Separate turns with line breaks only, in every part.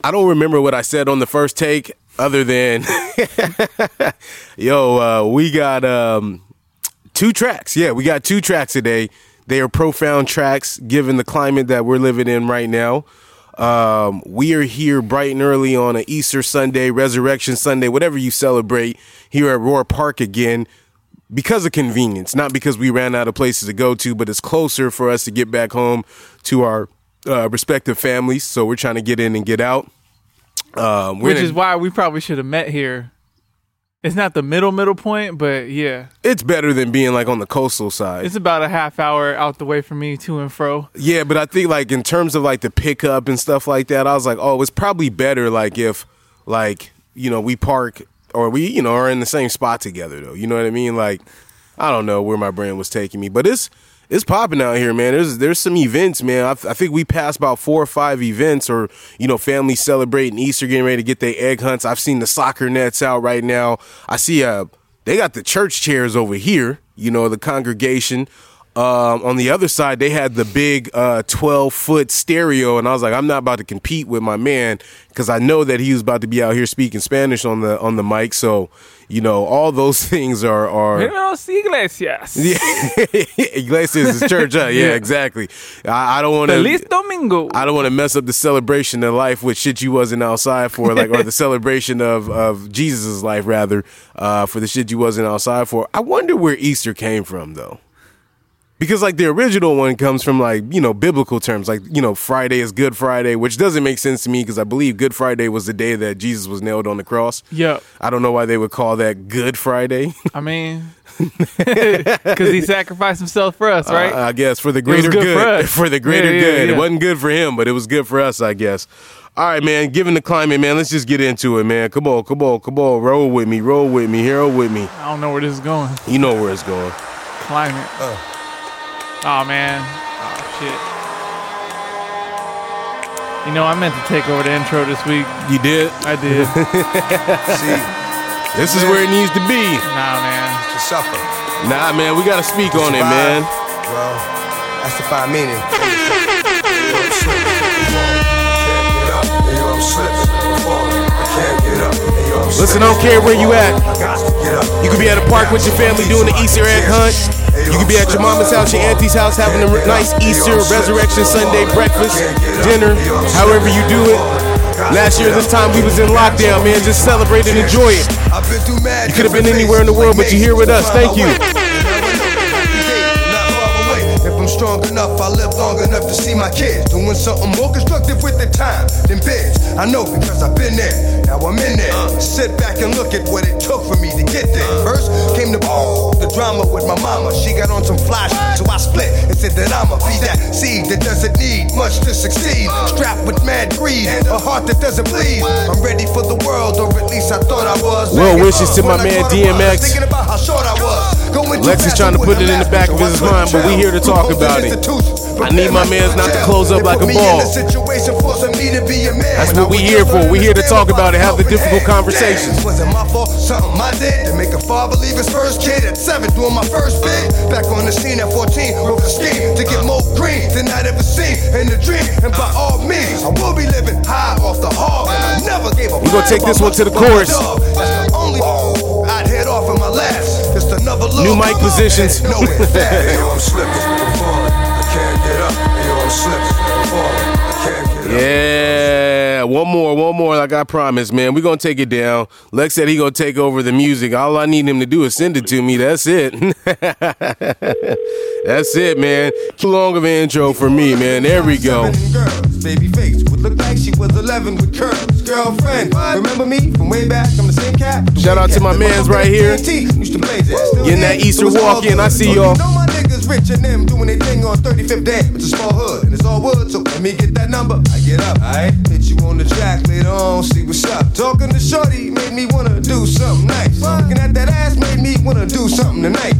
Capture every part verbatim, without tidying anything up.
I don't remember what I said on the first take other than, yo, uh, we got um, two tracks. Yeah, we got two tracks today. They are profound tracks given the climate that we're living in right now. Um, we are here bright and early on an Easter Sunday, Resurrection Sunday, whatever you celebrate, here at Roar Park again because of convenience, not because we ran out of places to go to, but it's closer for us to get back home to our uh, respective families. So we're trying to get in and get out. Um,
Which
in
is why we probably should have met here. It's not the middle, middle point, but yeah.
It's better than being like on the coastal side.
It's about a half hour out the way from me to and fro.
Yeah, but I think like in terms of like the pickup and stuff like that, I was like, oh, it's probably better like if like, you know, we park or we, you know, are in the same spot together though. You know what I mean? Like, I don't know where my brain was taking me, but it's it's popping out here, man. There's there's some events, man. I, I think we passed about four or five events or, you know, families celebrating Easter, getting ready to get their egg hunts. I've seen the soccer nets out right now. I see uh, they got the church chairs over here, you know, the congregation. Um, on the other side, they had the big uh, twelve-foot stereo, and I was like, I'm not about to compete with my man because I know that he was about to be out here speaking Spanish on the on the mic. So, you know, all those things are are.
Iglesias.
Yeah, Iglesias is church, huh? Yeah, yeah. Exactly. I, I don't want to.
Feliz Domingo.
I don't want to mess up the celebration of life with shit you wasn't outside for, like, or the celebration of of Jesus' life rather, uh, for the shit you wasn't outside for. I wonder where Easter came from, though. Because, like, the original one comes from, like, you know, biblical terms. Like, you know, Friday is Good Friday, which doesn't make sense to me because I believe Good Friday was the day that Jesus was nailed on the cross.
Yeah.
I don't know why they would call that Good Friday.
I mean, because he sacrificed himself for us, right?
Uh, I guess for the greater
good.
good.
For,
for the greater
yeah, yeah,
good.
yeah.
It wasn't good for him, but it was good for us, I guess. All right, man, given the climate, man, let's just get into it, man. Come on, come on, come on. Roll with me, roll with me, hero with me.
I don't know where this is going.
You know where it's going.
Climate.
Uh.
Oh, man. Oh, shit. You know, I meant to take over the intro this week.
You did?
I did.
See, this is where it needs to be.
Nah, man.
To suffer.
Nah, man, we got to speak to on survive. It, man.
Well, that's the fine meaning.
Listen, I don't care where you at. You could be at a park with your family doing the Easter egg hunt. You could be at your mama's house, your auntie's house, having a nice Easter, Resurrection Sunday breakfast, dinner, however you do it. Last year, this time, we was in lockdown, man. Just celebrate and enjoy it. You could have been anywhere in the world, but you're here with us. Thank you.
If I'm strong enough, I live long enough to see my kids doing something more constructive with their time than biz. I know because I've been there. Now I'm in there. Sit back and look at what it took for me to get there. First came the oh, the drama with my mama. She got on some fly shit, so I split and said that I'ma be that seed that doesn't need much to succeed. Strapped with mad greed, a heart that doesn't bleed. I'm ready for the world, or at least I thought I was.
Well wishes to my man D M X.
Thinking about how short I was.
Lex is trying to put it in the back of his mind, but we here to talk about it. I need my mans not to close up like a ball. That's what we here for. We here to talk about it, have the difficult conversations.
Wasn't my fault, something I did to make a father leave his first kid at seven, doing my first bid. Back on the scene at fourteen, wrote the scheme to get more green than I'd ever seen in the dream. And by all means, I will be living high off the hog. And I never gave a
we gonna take this one to the chorus.
That's the only I'd head off in my last. Just another look.
New mic positions.
Yo, I'm slipping, I'm falling. I can't get up. Yo, I'm slipping, I'm falling. I can't get up.
Yeah, one more, one more, like I promised, man. We're going to take it down. Lex said he going to take over the music. All I need him to do is send it to me. That's it. That's it, man. Too long of an intro for me, man. There we go.
Baby face would look like she was eleven with Kurt's girlfriend. Remember me from way back? I'm the same cat.
Shout out to my mans right here. Getting that Easter walk in. I see y'all.
Rich and them doing their thing on thirty-fifth day. It's a small hood and it's all wood, so let me get that number. I get up, alright? Hit you on the track later on, see what's up. Talking to shorty made me wanna do something nice. Looking at that ass made me wanna do something tonight.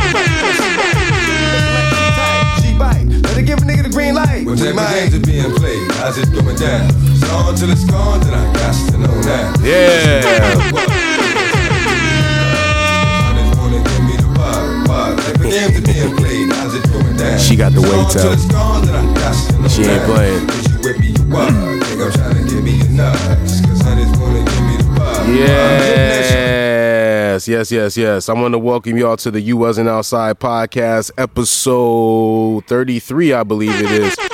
She bite, let her give a nigga the green light.
When every games are being played, how's it going down? It's on till it's gone, then I got to know that.
Yeah. She got the weight up. She ain't playing.
nice, cause honey's wanna give me the vibe.
Yes, yes, yes, yes. I want to welcome y'all to the You Wasn't Outside podcast, episode thirty-three, I believe it is. Do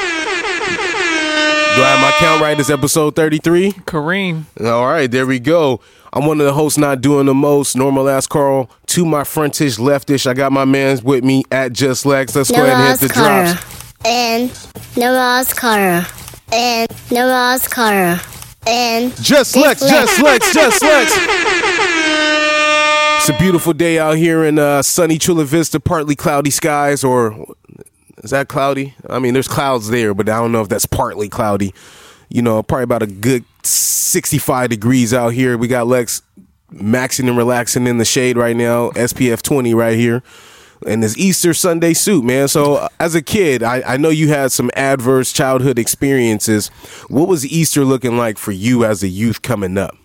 I have my count right? It's episode thirty-three?
Kareem.
All right, there we go. I'm one of the hosts not doing the most. Normal ass Carl. To my frontish, leftish. I got my mans with me at Just Lex. Let's go ahead and hit the drops.
And Namaz Carter. And Namaz Carter. And
Just Lex, Just Lex, Just Lex. It's a beautiful day out here in uh, sunny Chula Vista, partly cloudy skies, or is that cloudy? I mean, there's clouds there, but I don't know if that's partly cloudy. You know, probably about a good sixty-five degrees out here. We got Lex maxing and relaxing in the shade right now, S P F twenty right here. And this Easter Sunday suit, man. So uh, as a kid, I, I know you had some adverse childhood experiences. What was Easter looking like for you as a youth coming up?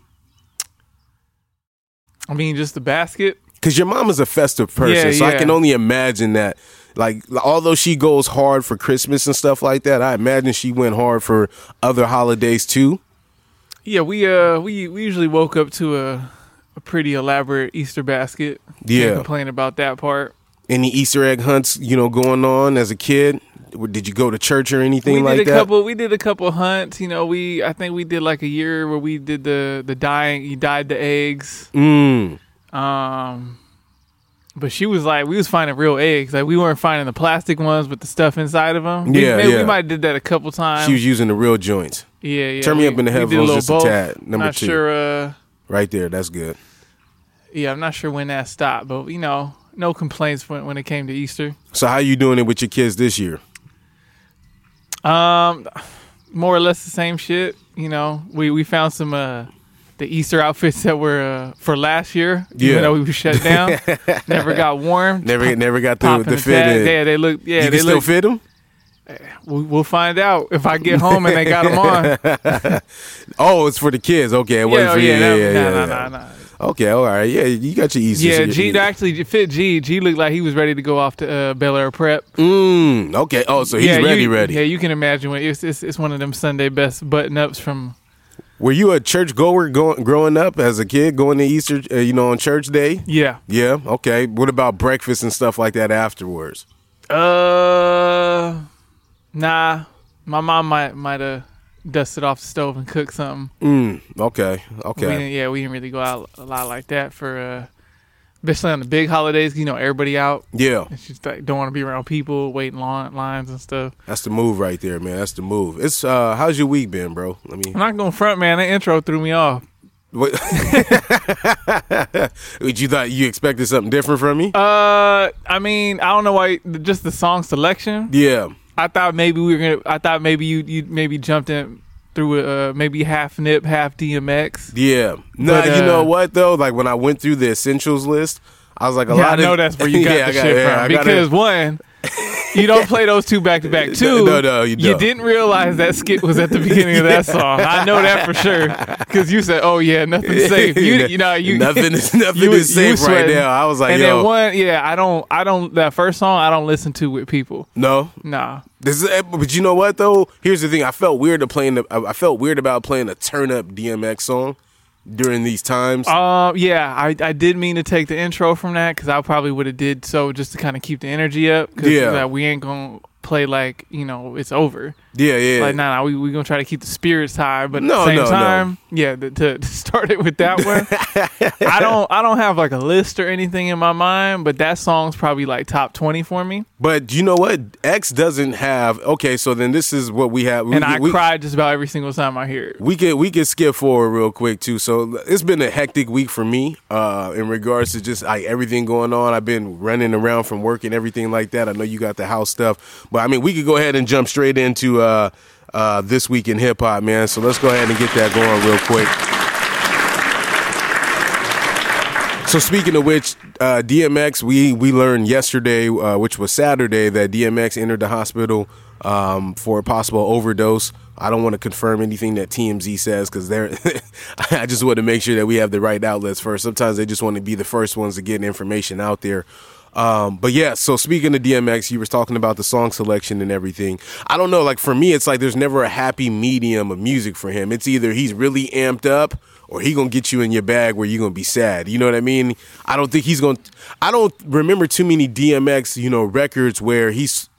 I mean, just the basket.
Because your mom is a festive person,
Yeah,
so I
yeah.
can only imagine that. Like, although she goes hard for Christmas and stuff like that, I imagine she went hard for other holidays too.
Yeah, we uh we we usually woke up to a, a pretty elaborate Easter basket.
Yeah.
Can't complain about that part.
Any Easter egg hunts, you know, going on as a kid? Did you go to church or anything
we
like
did a
that?
couple. We did a couple hunts. You know, we I think we did like a year where we did the the dyeing. You dyed the eggs.
Mm.
Um, but she was like, we was finding real eggs. Like we weren't finding the plastic ones with the stuff inside of them.
Yeah,
we, maybe
yeah.
We might have did that a couple times.
She was using the real joints.
yeah, yeah.
Turn me
we,
up in the
we did
headphones
little
just a
both.
tad. Number
Not
two.
sure. Uh,
Right there. That's good.
yeah, I'm not sure when that stopped, but you know, no complaints when when it came to Easter.
So how you doing it with your kids this year?
Um, more or less the same shit. You know, we we found some uh the Easter outfits that were uh, for last year.
Yeah.
Even though we were shut down, never got warm.
Never, never got the,
Popping
the
the
fit
tag.
in.
Yeah, they look. Yeah,
you
they
can still
look.
fit them?
We, we'll find out if I get home and they got them on.
Oh, it's for the kids. Okay, it
Yeah,
wasn't
oh,
for you.
yeah,
Yeah,
that-
yeah,
nah,
yeah,
nah,
yeah.
nah, nah.
Okay, all right. Yeah, you got your Easter.
Yeah,
so
G
you-
actually fit G. G looked like he was ready to go off to uh, Bel Air Prep.
Mm, okay. Oh, so he's
yeah,
ready,
you,
ready.
Yeah, you can imagine when it's, it's it's one of them Sunday best button ups from.
Were you a church goer going, growing up as a kid, going to Easter, uh, you know, on church day?
Yeah.
Yeah, okay. What about breakfast and stuff like that afterwards?
Uh, nah. My mom might might have dusted off the stove and cooked something.
Mm, okay,
We
okay.
didn't, yeah, we didn't really go out a lot like that for, uh, especially on the big holidays. You know, everybody out.
Yeah,
It's just like don't want to be around people waiting long lines and stuff.
that's the move right there, man. That's the move. It's uh, how's your week been, bro? Let me.
I'm not going front, man. That intro threw me off.
What? You thought you expected something different from me?
Uh, I mean, I don't know why. Just the song selection.
Yeah.
I thought maybe we were gonna. I thought maybe you you maybe jumped in through uh maybe half Nip, half D M X.
Yeah. Nah,
But,
you know
uh,
what though? Like when I went through the essentials list, I was like a
Yeah,
lot
I know
of
that's where you got
Yeah,
the
I got-
shit
yeah,
from.
I got
Because
it.
one, you don't play those two back to back. Two,
No, no, you don't.
didn't realize that skit was at the beginning of that song. I know that for sure because you said, "Oh yeah, nothing's safe." You, you know, you
nothing is nothing
you-
is
you
safe right
sweating.
now. I was like,
and
yo,
then one, yeah, I don't, I don't. That first song, I don't listen to with people.
no.
Nah.
This is, but you know what though? Here's the thing. I felt weird to playing. The, I felt weird about playing a turn up D M X song during these times.
Um, yeah, I, I did mean to take the intro from that because I probably would have did so just to kind of keep the energy up. Cause
Yeah.
uh, we ain't gonna play like you know it's over.
yeah, yeah.
Like nah, nah, we we gonna try to keep the spirits high, but
No,
at the same
no, no.
time, yeah, the, to, to start it with that one, I don't I don't have like a list or anything in my mind, but that song's probably like top twenty for me.
But you know what? X doesn't have. Okay, so then this is what we have. We,
And I
we,
cried just about every single time I hear it.
We could we could skip forward real quick too. So it's been a hectic week for me uh, in regards to just like everything going on. I've been running around from work and everything like that. I know you got the house stuff, but I mean we could go ahead and jump straight into uh, uh, this week in hip hop, man. So let's go ahead and get that going real quick. So speaking of which, uh, D M X, we we learned yesterday, uh, which was Saturday, that D M X entered the hospital um, for a possible overdose. I don't want to confirm anything that T M Z says because they're. I just want to make sure that we have the right outlets first. Sometimes they just want to be the first ones to get information out there. Um, but yeah, so speaking of D M X, you were talking about the song selection and everything. I don't know, like for me, it's like there's never a happy medium of music for him. It's either he's really amped up or he gonna get you in your bag where you're gonna be sad. You know what I mean? I don't think he's gonna, I don't remember too many D M X, you know, records where he's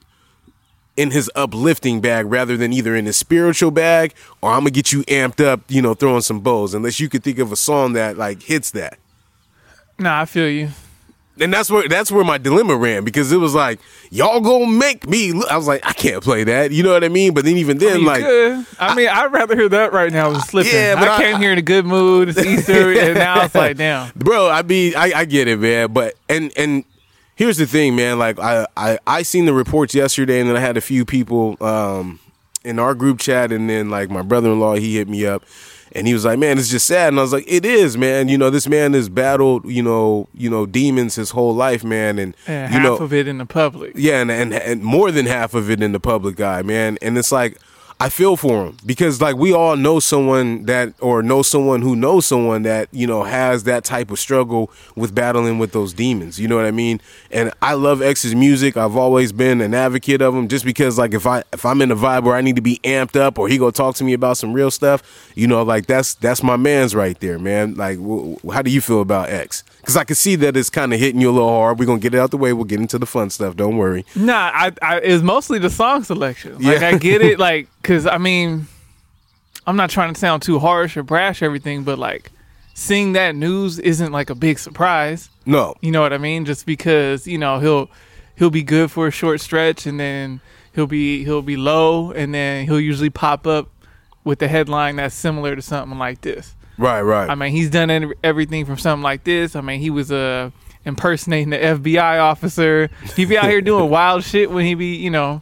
in his uplifting bag rather than either in his spiritual bag or I'm gonna get you amped up, you know, throwing some bows, unless you could think of a song that like hits that.
Nah, I feel you.
And that's where that's where my dilemma ran, because it was like, y'all gonna make me look. I was like, I can't play that. You know what I mean? But then even then,
I mean,
like,
good. I, I mean, I'd rather hear that right now than Slipping.
Yeah, but
I,
I-
came here in a good mood. It's Easter, and now it's like, damn.
bro, I mean, I, I get it, man. But and and here's the thing, man. Like, I I I seen the reports yesterday, and then I had a few people um in our group chat, and then like my brother-in-law, he hit me up. And he was like, man, it's just sad. And I was like, it is, man. You know, this man has battled, you know, you know, demons his whole life, man. And,
And
you
half
know,
of it in the public.
yeah, and, and and more than half of it in the public eye, man. And it's like, I feel for him, because like we all know someone that, or know someone who knows someone that, you know, has that type of struggle with battling with those demons. You know what I mean? And I love X's music. I've always been an advocate of him, just because like if I if I'm in a vibe where I need to be amped up, or he go talk to me about some real stuff, you know, like that's that's my man's right there, man. Like, w- w- how do you feel about X? Because I can see that it's kind of hitting you a little hard. We're gonna get it out the way. We'll get into the fun stuff. Don't worry.
Nah, I, I it's mostly the song selection. Like,
Yeah.
I get it, like, because I mean, I'm not trying to sound too harsh or brash or everything, but like, seeing that news isn't like a big surprise.
No.
You know what I mean? Just because, you know, he'll he'll be good for a short stretch, and then he'll be he'll be low, and then he'll usually pop up with a headline that's similar to something like this.
Right. Right.
I mean, he's done any- everything from something like this. I mean, he was uh, impersonating the F B I officer. He be out here doing wild shit when he be, you know.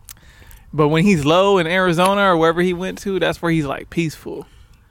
But when he's low in Arizona or wherever he went to, that's where he's like peaceful.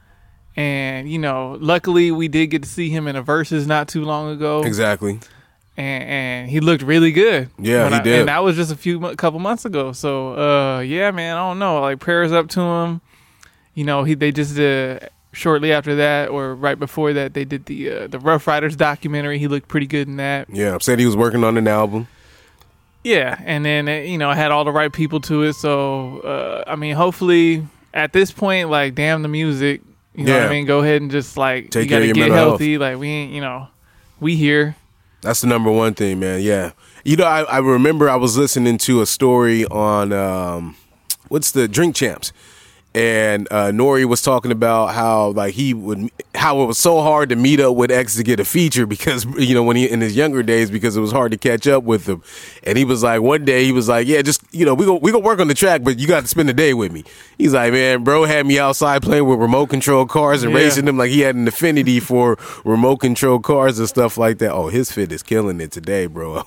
And, you know, luckily we did get to see him in a Versus not too long ago.
Exactly.
And, and he looked really good.
Yeah,
When
he
I-
did.
And that was just a few mo- couple months ago. So, uh, yeah, man, I don't know. Like, prayers up to him. You know, he they just did, shortly after that, or right before that, they did the uh, the Rough Riders documentary. He looked pretty good in that.
Yeah, said he was working on an album.
Yeah, and then, uh, you know, I had all the right people to it. So, uh, I mean, hopefully at this point, like, damn the music. You know what
Yeah.
I mean? Go ahead and just, like,
Take
you
care
got
of
to
your
get
mental
healthy. Like, we ain't, you know, we here.
That's the number one thing, man. Yeah. You know, I, I remember I was listening to a story on, um, what's the Drink Champs? And uh, Nori was talking about how like he would, how it was so hard to meet up with X to get a feature, because, you know, when he in his younger days, because it was hard to catch up with him. And he was like, one day he was like, yeah, just, you know, we go we gonna work on the track, but you got to spend the day with me. He's like, man, bro had me outside playing with remote control cars and
Yeah.
racing them, like he had an affinity for remote control cars and stuff like that. Oh, his fit is killing it today, bro.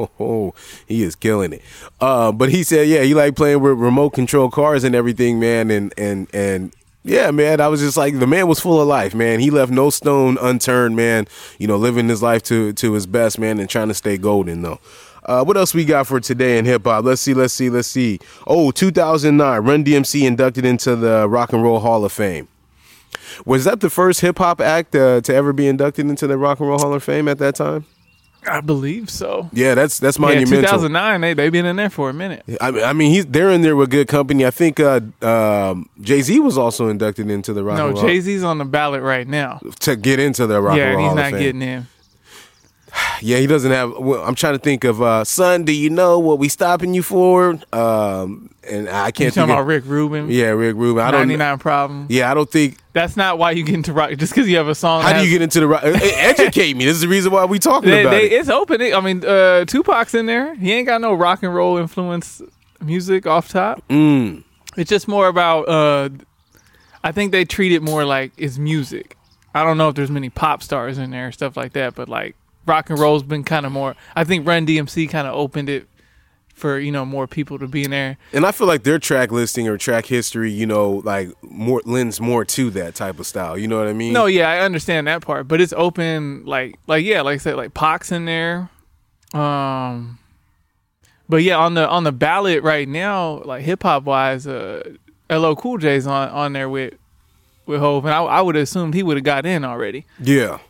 He is killing it. Uh, but he said, yeah, he like playing with remote control cars and everything, man. And and and yeah, man, I was just like, the man was full of life, man. He left no stone unturned, man. You know, living his life to to his best, man, and trying to stay golden, though. Uh, what else we got for today in hip hop? Let's see, let's see, let's see. Oh, two thousand nine, Run D M C inducted into the Rock and Roll Hall of Fame. Was that the first hip hop act uh, to ever be inducted into the Rock and Roll Hall of Fame at that time?
I believe so.
Yeah, that's that's
Yeah,
monumental.
two thousand nine, they they been in there for a minute.
I mean, I mean, he's they're in there with good company. I think uh, um, Jay-Z was also inducted into the Rock
No,
and Roll
Jay Z's on the ballot right now.
to get into the Rock
Yeah,
and
and
Roll
he's
Hall
not
of Fame.
getting in.
Yeah, he doesn't have. Well, I'm trying to think of. Uh, Son, do you know what we stopping you for? Um, and I
You
can't
talking
think
about
of,
Rick Rubin?
Yeah, Rick Rubin. I don't.
ninety-nine Problem.
Yeah, I don't think.
That's not why you get into rock. Just because you have a song.
How
that
do you
has-
get into the rock? Educate me. This is the reason why we talking
They,
about
they,
it.
it's open. I mean, uh, Tupac's in there. He ain't got no rock and roll influence music off top.
Mm.
It's just more about. Uh, I think they treat it more like it's music. I don't know if there's many pop stars in there, stuff like that, but like rock and roll's been kind of more. I think Run D M C kind of opened it for, you know, more people to be in there.
And I feel like their track listing or track history, you know, like more lends more to that type of style. You know what I mean?
No, yeah, I understand that part, but it's open, like, like yeah, like I said, like Pac's in there. Um, but yeah, on the on the ballot right now, like hip hop wise, uh, L L Cool J's on on there with with Hov, and I, I would have assumed he would have got in already.
Yeah.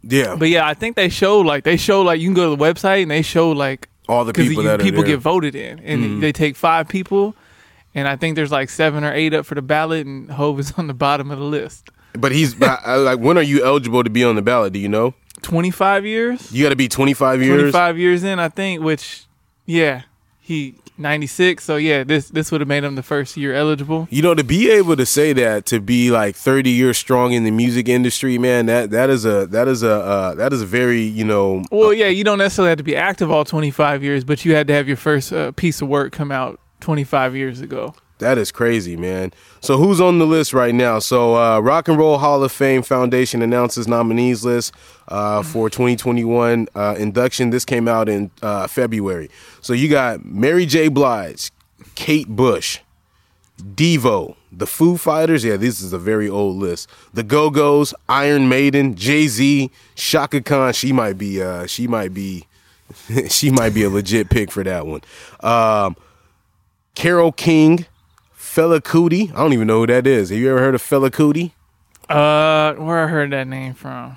Yeah.
But yeah, I think they show like they show like you can go to the website and they show like
all the
'cause
people
you-
that are
people
there.
get voted in, and
Mhm.
they take five people, and I think there's like seven or eight up for the ballot, and Hov is on the bottom of the list.
But he's I- I- like, when are you eligible to be on the ballot? Do you know?
twenty-five years.
You got to be twenty-five years.
twenty-five years in, I think. Which, yeah, he ninety-six. So yeah, this this would have made him the first year eligible.
You know, to be able to say that, to be like thirty years strong in the music industry, man, that that is a that is a uh, that is a very, you know.
Well, yeah, you don't necessarily have to be active all twenty-five years, but you had to have your first uh, piece of work come out twenty-five years ago.
That is crazy, man. So who's on the list right now? So uh, Rock and Roll Hall of Fame Foundation announces nominees list uh, for twenty twenty-one uh, induction. This came out in uh, February. So you got Mary J. Blige, Kate Bush, Devo, the Foo Fighters. Yeah, this is a very old list. The Go-Go's, Iron Maiden, Jay-Z, Shaka Khan. She might be. Uh, she might be. she might be a legit pick for that one. Um, Carole King. Fela Kuti. I don't even know who that is. Have you ever heard of Fela Kuti?
Uh, where I heard that name from?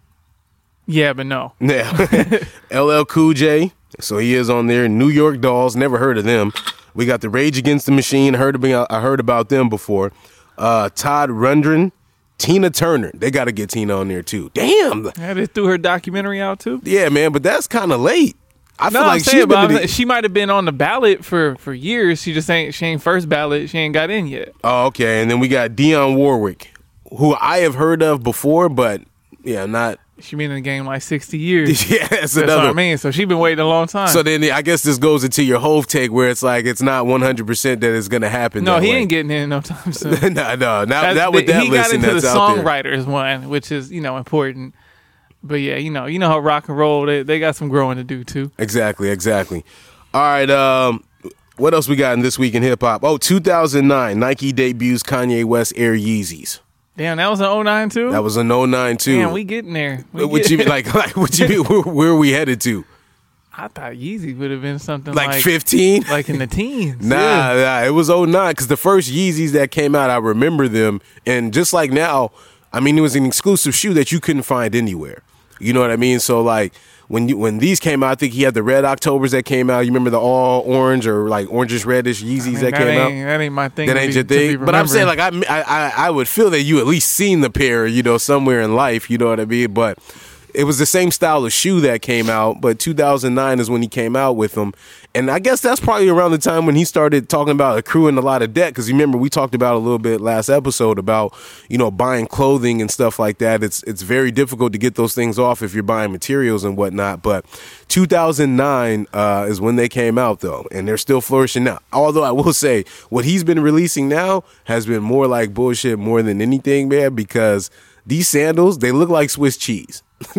Yeah, but no.
Yeah. L L Cool J. So he is on there. New York Dolls. Never heard of them. We got the Rage Against the Machine. Heard about, I heard about them before. Uh, Todd Rundgren. Tina Turner. They got to get Tina on there too. Damn.
Yeah, they threw her documentary out too.
Yeah, man. But that's kind of late. I
No,
feel
I'm
like
saying,
she's
but I'm
been.
saying she might have been on the ballot for, for years. She just ain't she ain't first ballot. She ain't got in yet.
Oh, okay. And then we got Dionne Warwick, who I have heard of before, but yeah, not.
She been in the game like sixty years.
Yeah, that's,
That's
another.
what I mean. So she been waiting a long time.
So then I guess this goes into your Hove take where it's like it's not one hundred percent that it's going to happen.
no,
that
he
way.
ain't getting in no time soon.
no, no, not,
That's-
not with that
he got
listen
into the
that's out there.
songwriters one, which is you know important. But yeah, you know, you know how rock and roll they, they got some growing to do too.
Exactly, exactly. All right, um, what else we got in This Week in Hip Hop? Oh, two thousand nine, Nike debuts Kanye West Air Yeezys.
Damn, that was an oh nine too.
That was an oh nine too.
Damn, we getting there. We
What
get-
you like? Like what you mean? Where, where are we headed to?
I thought Yeezy would have been something
Like
like
fifteen?
like in the teens.
Nah,
Yeah.
nah, it was oh nine because the first Yeezys that came out, I remember them, and just like now, I mean, it was an exclusive shoe that you couldn't find anywhere. You know what I mean? So like when you when these came out, I think he had the Red Octobers that came out. You remember the all orange or like orangish reddish Yeezys
I mean,
that,
that
came out?
ain't, That ain't my thing.
That
to
ain't
be-
your
to be
thing. But I'm saying,
remembering.
like, I, I, I would feel that you at least seen the pair, you know, somewhere in life. You know what I mean? But it was the same style of shoe that came out. But two thousand nine is when he came out with them. And I guess that's probably around the time when he started talking about accruing a lot of debt. Because remember, we talked about a little bit last episode about, you know, buying clothing and stuff like that. It's it's very difficult to get those things off if you're buying materials and whatnot. But two thousand nine uh, is when they came out, though. And they're still flourishing now. Although I will say, what he's been releasing now has been more like bullshit more than anything, man, because these sandals, they look like Swiss cheese.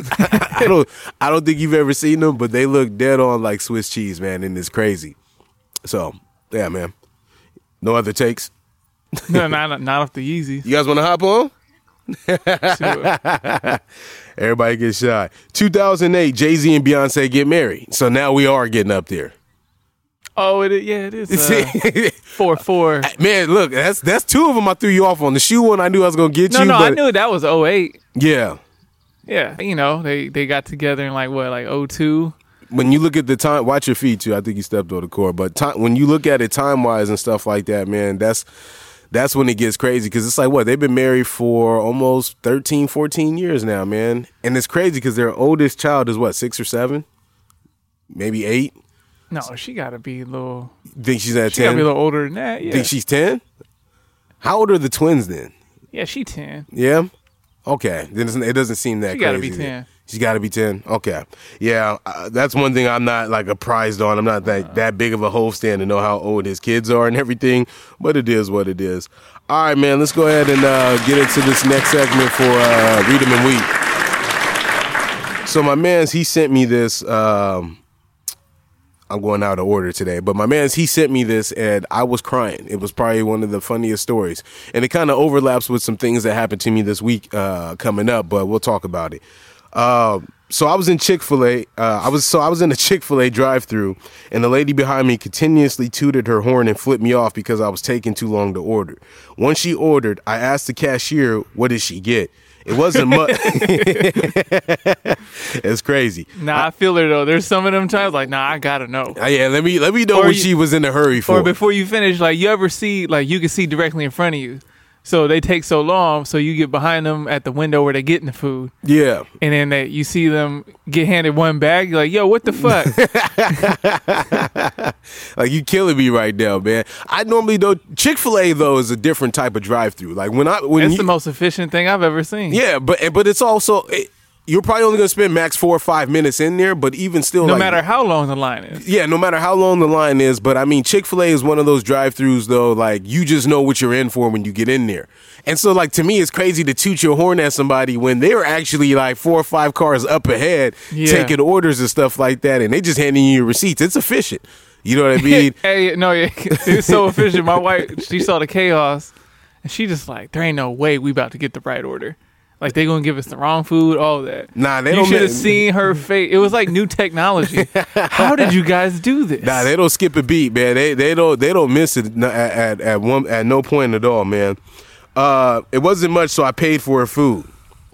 I don't I don't think you've ever seen them, but they look dead on like Swiss cheese, man, and it's crazy. So, yeah, man. No other takes?
no, not not off the Yeezys.
You guys want to hop on?
Sure.
Everybody gets shot. two thousand eight, Jay-Z and Beyonce get married. So now we are getting up there.
Oh, it is, yeah, it is. Uh, four four.
Man, look, that's that's two of them I threw you off on. The shoe one I knew I was going to get
No,
you.
no,
but
I knew that was oh eight.
Yeah.
Yeah, you know they they got together in like what like oh two.
When you look at the time, watch your feet too. I think you stepped on the court. But time, when you look at it time wise and stuff like that, man, that's that's when it gets crazy because it's like what they've been married for almost thirteen, fourteen years now, man. And it's crazy because their oldest child is what, six or seven, maybe eight.
No, she got to be a little.
Think she's at
She got to
ten?
be a little older than that. Yeah,
Think she's ten? How old are the twins then?
yeah, she ten.
Yeah. Okay. Then it's- it doesn't seem that
She
crazy.
gotta be ten.
She's got to be ten. Okay. Yeah, uh, that's one thing I'm not like apprised on. I'm not that that big of a Hove stand to know how old his kids are and everything, but it is what it is. All right, man. Let's go ahead and uh, get into this next segment for uh, Read 'em and Weep. So my man's he sent me this. Um, I'm going out of order today, but my man's he sent me this and I was crying. It was probably one of the funniest stories, and it kind of overlaps with some things that happened to me this week uh, coming up. But we'll talk about it. Uh, so I was in Chick-fil-A. Uh, I was so I was in a Chick-fil-A drive-through, and the lady behind me continuously tooted her horn and flipped me off because I was taking too long to order. Once she ordered, I asked the cashier, "What did she get?" It wasn't much. It's crazy.
Nah, I feel her though. There's some of them times like, nah, I gotta know.
Uh, yeah, let me let me know
Or
what
you-
she was in a hurry for.
Or before you finish, like you ever see, like you can see directly in front of you. So they take so long, so you get behind them at the window where they're getting the food.
Yeah.
And then they, you see them get handed one bag. You're like, yo, what the fuck?
Like, you killing me right now, man. I normally though Chick-fil-A though is a different type of drive-through. Like when I when
It's
you,
the most efficient thing I've ever seen.
yeah, but but it's also it, you're probably only gonna spend max four or five minutes in there. But even still,
No
like,
matter how long the line is.
yeah, no matter how long the line is. But I mean, Chick-fil-A is one of those drive-throughs though. Like you just know what you're in for when you get in there. And so, like, to me, it's crazy to toot your horn at somebody when they're actually like four or five cars up ahead,
Yeah.
taking orders and stuff like that, and they just handing you your receipts. It's efficient. You know what I mean?
Hey, no, yeah, it's so efficient. My wife, she saw the chaos, and she just like, there ain't no way we about to get the right order. Like they gonna give us the wrong food, all that.
Nah, they
you
don't
should have
ma-
seen her face. It was like new technology. How did you guys do this?
Nah, they don't skip a beat, man. They they don't they don't miss it at at, at one at no point at all, man. Uh, it wasn't much, so I paid for her food.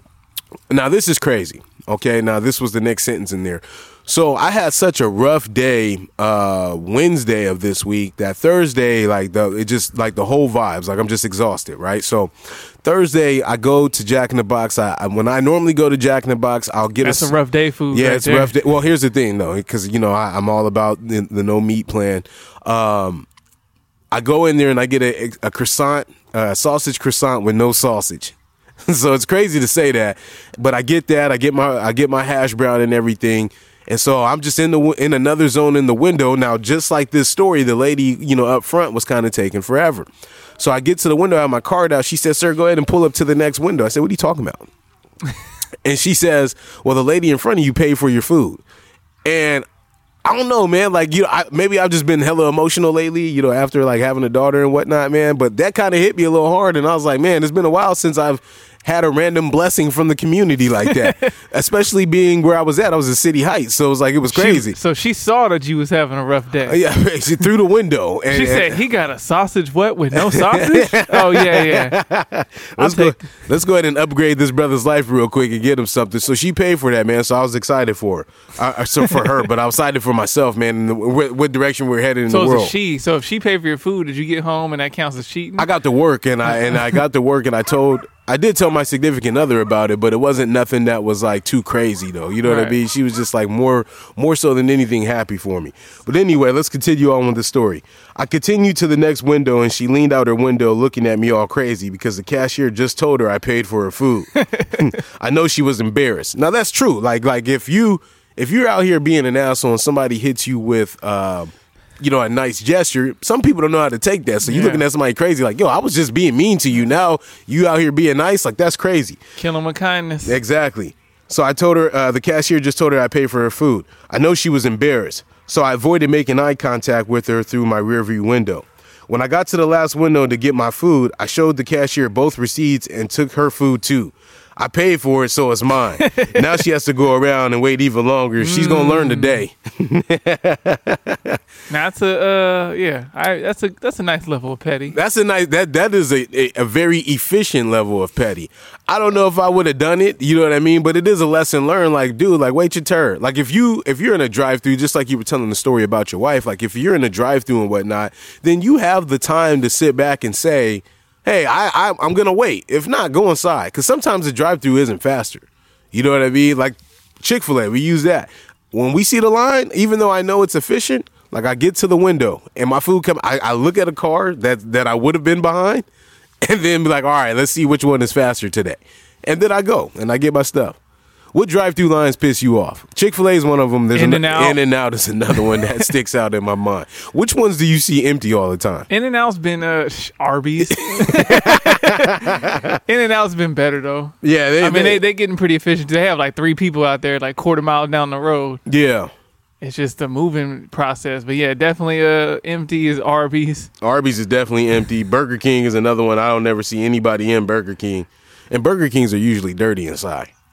Now this is crazy. Okay, now this was the next sentence in there. So I had such a rough day uh, Wednesday of this week that Thursday, like the it just like the whole vibes, like I'm just exhausted, right? So Thursday I go to Jack in the Box. I, I when I normally go to Jack in the Box, I'll get
That's
a,
a rough day food.
yeah,
right
it's
there.
a rough day. Well, here's the thing though, because you know I, I'm all about the, the no meat plan. Um, I go in there and I get a, a croissant, a sausage croissant with no sausage. So it's crazy to say that, but I get that. I get my I get my hash brown and everything, and so I'm just in the in another zone in the window now. Just like this story, the lady you know up front was kind of taking forever. So I get to the window, I have my card out. She says, "Sir, go ahead and pull up to the next window." I said, "What are you talking about?" And she says, "Well, the lady in front of you paid for your food," and I don't know, man. Like, you know, I, maybe I've just been hella emotional lately, you know, after like having a daughter and whatnot, man. But that kind of hit me a little hard. And I was like, man, it's been a while since I've had a random blessing from the community like that, especially being where I was at. I was in City Heights. So it was like, it was crazy.
She, so she saw that you was having a rough day.
Yeah, she through the window. And,
She said,
and-
he got a sausage what with no sausage? Oh, yeah, yeah. I'll
let's go,
take-
let's go ahead and upgrade this brother's life real quick and get him something. So she paid for that, man. So I was excited for her. Uh, so for her, but I was excited for myself, man, and the, what, what direction we're headed in
So
the
it's
world.
a she. So if she paid for your food, did you get home and that counts as cheating?
I got to work and I and I got to work and I told I did tell my significant other about it, but it wasn't nothing that was like too crazy though. You know what I
Right.
mean? She was just like more more so than anything happy for me. But anyway, let's continue on with the story. I continued to the next window and she leaned out her window looking at me all crazy because the cashier just told her I paid for her food. I know she was embarrassed. Now that's true. Like like if you if you're out here being an asshole and somebody hits you with uh you know, a nice gesture, some people don't know how to take that. So you
Yeah.
looking at somebody crazy like, yo, I was just being mean to you. Now you out here being nice. Like, that's crazy.
Kill him with kindness.
Exactly. So I told her, uh, the cashier just told her I paid for her food. I know she was embarrassed. So I avoided making eye contact with her through my rearview window. When I got to the last window to get my food, I showed the cashier both receipts and took her food too. I paid for it, so it's mine. Now she has to go around and wait even longer. She's gonna learn today.
That's a uh, yeah. I that's a that's a nice level of petty.
That's a nice that that is a, a, a very efficient level of petty. I don't know if I would have done it, you know what I mean? But it is a lesson learned. Like, dude, like wait your turn. Like if you if you're in a drive-through, just like you were telling the story about your wife, like if you're in a drive-through and whatnot, then you have the time to sit back and say, hey, I, I I'm gonna wait. If not, go inside. Because sometimes the drive-through isn't faster. You know what I mean? Like Chick-fil-A, we use that. When we see the line, even though I know it's efficient, like I get to the window and my food come, I, I look at a car that that I would have been behind, and then be like, all right, let's see which one is faster today. And then I go and I get my stuff. What drive-through lines piss you off? Chick-fil-A is one of them. There's
In
an-
and Out.
In and Out is another one that sticks out in my mind. Which ones do you see empty all the time?
In and Out's been uh sh- Arby's. In and Out's been better though.
Yeah, they,
I mean they they getting pretty efficient. They have like three people out there like quarter mile down the road.
yeah.
It's just a moving process. But yeah, definitely uh empty is Arby's.
Arby's is definitely empty. Burger King is another one. I don't never see anybody in Burger King, and Burger Kings are usually dirty inside.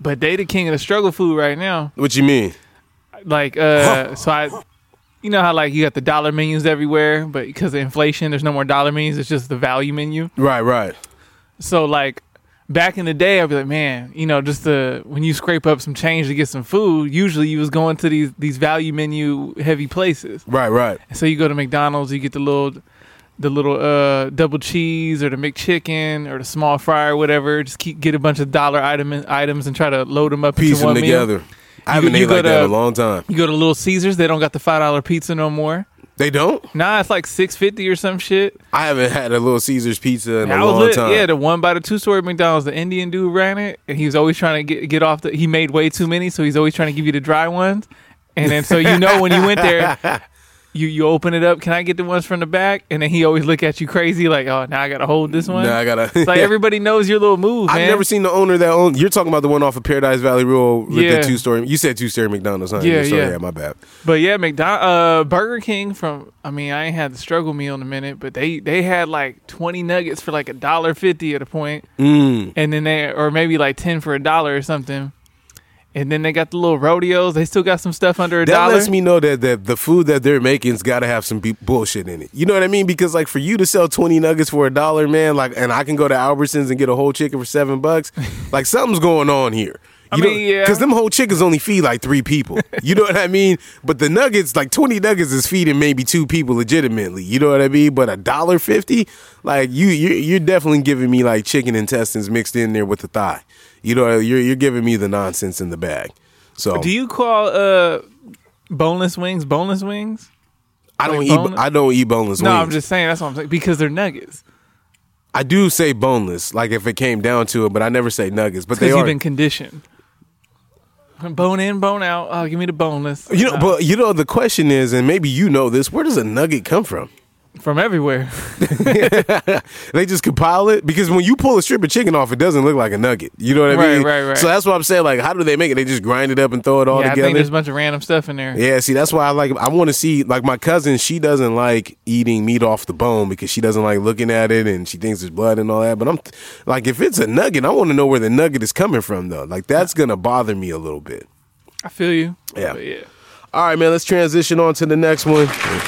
But they the king of the struggle food right now.
What you mean?
Like, uh, so I, you know how like you got the dollar menus everywhere, but because of inflation, there's no more dollar menus. It's just the value menu.
Right, right.
So like back in the day, I'd be like, man, you know, just the when you scrape up some change to get some food, usually you was going to these these value menu heavy places.
Right, right.
So you go to McDonald's, you get the little. The little uh, double cheese or the McChicken or the small fry or whatever. Just keep get a bunch of dollar item items and try to load them up
Piece
into one
them together.
meal.
I haven't
You- you
ate
go
like that
to-
in a long time.
You go to Little Caesars, they don't got the five dollar pizza no more.
They don't?
Nah, it's like six fifty or some shit.
I haven't had a Little Caesars pizza in a
I was
long
lit.
time.
Yeah, the one by the two story McDonald's, the Indian dude ran it, and he was always trying to get get off the. He made way too many, so he's always trying to give you the dry ones. And then so you know when you went there. You you open it up. Can I get the ones from the back? And then he always look at you crazy, like, oh, now I gotta hold this one.
Nah, I gotta.
It's like everybody knows your little move, man.
I've never seen the owner that own. You're talking about the one off of Paradise Valley Road with
Yeah.
the two story. You said two story McDonald's, huh?
Yeah,
Sorry,
yeah.
my bad.
But yeah, McDonald, uh, Burger King from. I mean, I ain't had the struggle meal in a minute, but they they had like twenty nuggets for like a dollar fifty at a point,
Mm.
and then they or maybe like ten for a dollar or something. And then they got the little rodeos. They still got some stuff under a
That
dollar.
lets me know that, that the food that they're making's got to have some be- bullshit in it. You know what I mean? Because like for you to sell twenty nuggets for a dollar, man, like, and I can go to Albertsons and get a whole chicken for seven bucks. Like something's going on here.
I
You
mean, yeah.
Because them whole chickens only feed like three people. You know what I mean? But the nuggets, like twenty nuggets, is feeding maybe two people legitimately. You know what I mean? But a dollar fifty, like you, you're, you're definitely giving me like chicken intestines mixed in there with the thigh. You know, you're you're giving me the nonsense in the bag. So
Do you call uh boneless wings boneless wings?
I don't
like
eat.
boneless?
I don't eat boneless
No,
wings.
I'm just saying that's what I'm saying because they're nuggets.
I do say boneless, like if it came down to it, but I never say nuggets. But they
Because
are.
you've been conditioned. Bone in, bone out. Oh, give me the boneless.
You know,
Uh,
but you know the question is, and maybe you know this: where does a nugget come from?
from everywhere.
They just compile it because when you pull a strip of chicken off, it doesn't look like a nugget. You know what I
Right,
mean?
right, right.
So that's what I'm saying. Like, how do they make it? They just grind it up and throw it all
yeah, I
together.
think there's a bunch of random stuff in there.
Yeah, see, that's why I like. I want to see. Like my cousin, she doesn't like eating meat off the bone because she doesn't like looking at it and she thinks there's blood and all that. But I'm like, if it's a nugget, I want to know where the nugget is coming from, though. Like that's gonna bother me a little bit.
I feel you.
Yeah.
But yeah.
All right, man. Let's transition on to the next one.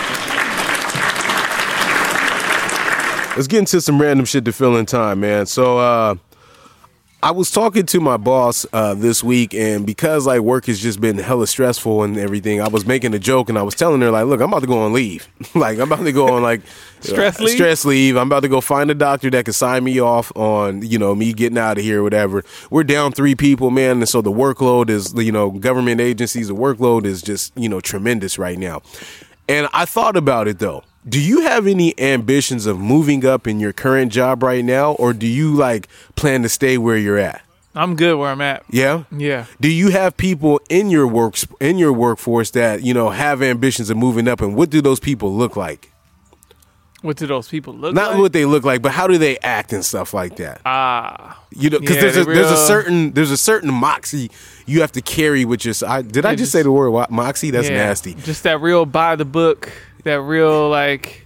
Let's get into some random shit to fill in time, man. So, uh, I was talking to my boss uh, this week, and because like work has just been hella stressful and everything, I was making a joke, and I was telling her like, "Look, I'm about to go on leave. Like, I'm about to go on like
Stress
uh,
leave?
Stress leave. I'm about to go find a doctor that can sign me off on, you know, me getting out of here or whatever. We're down three people, man, and so the workload is, you know, government agencies. The workload is just, you know, tremendous right now. And I thought about it though. Do you have any ambitions of moving up in your current job right now, or do you like plan to stay where you're at?
I'm good where I'm at.
Yeah?
Yeah.
Do you have people in your works in your workforce that, you know, have ambitions of moving up, and what do those people look like?
What do those people look
Not
like?
what they look like, but how do they act and stuff like that?
Ah.
You know, because
Yeah,
there's a
they
there's a
real-
certain there's a certain moxie you have to carry with your. I, did I
Yeah,
just
just-
say the word wa- moxie? That's
yeah.
nasty.
Just that real by the book, that real like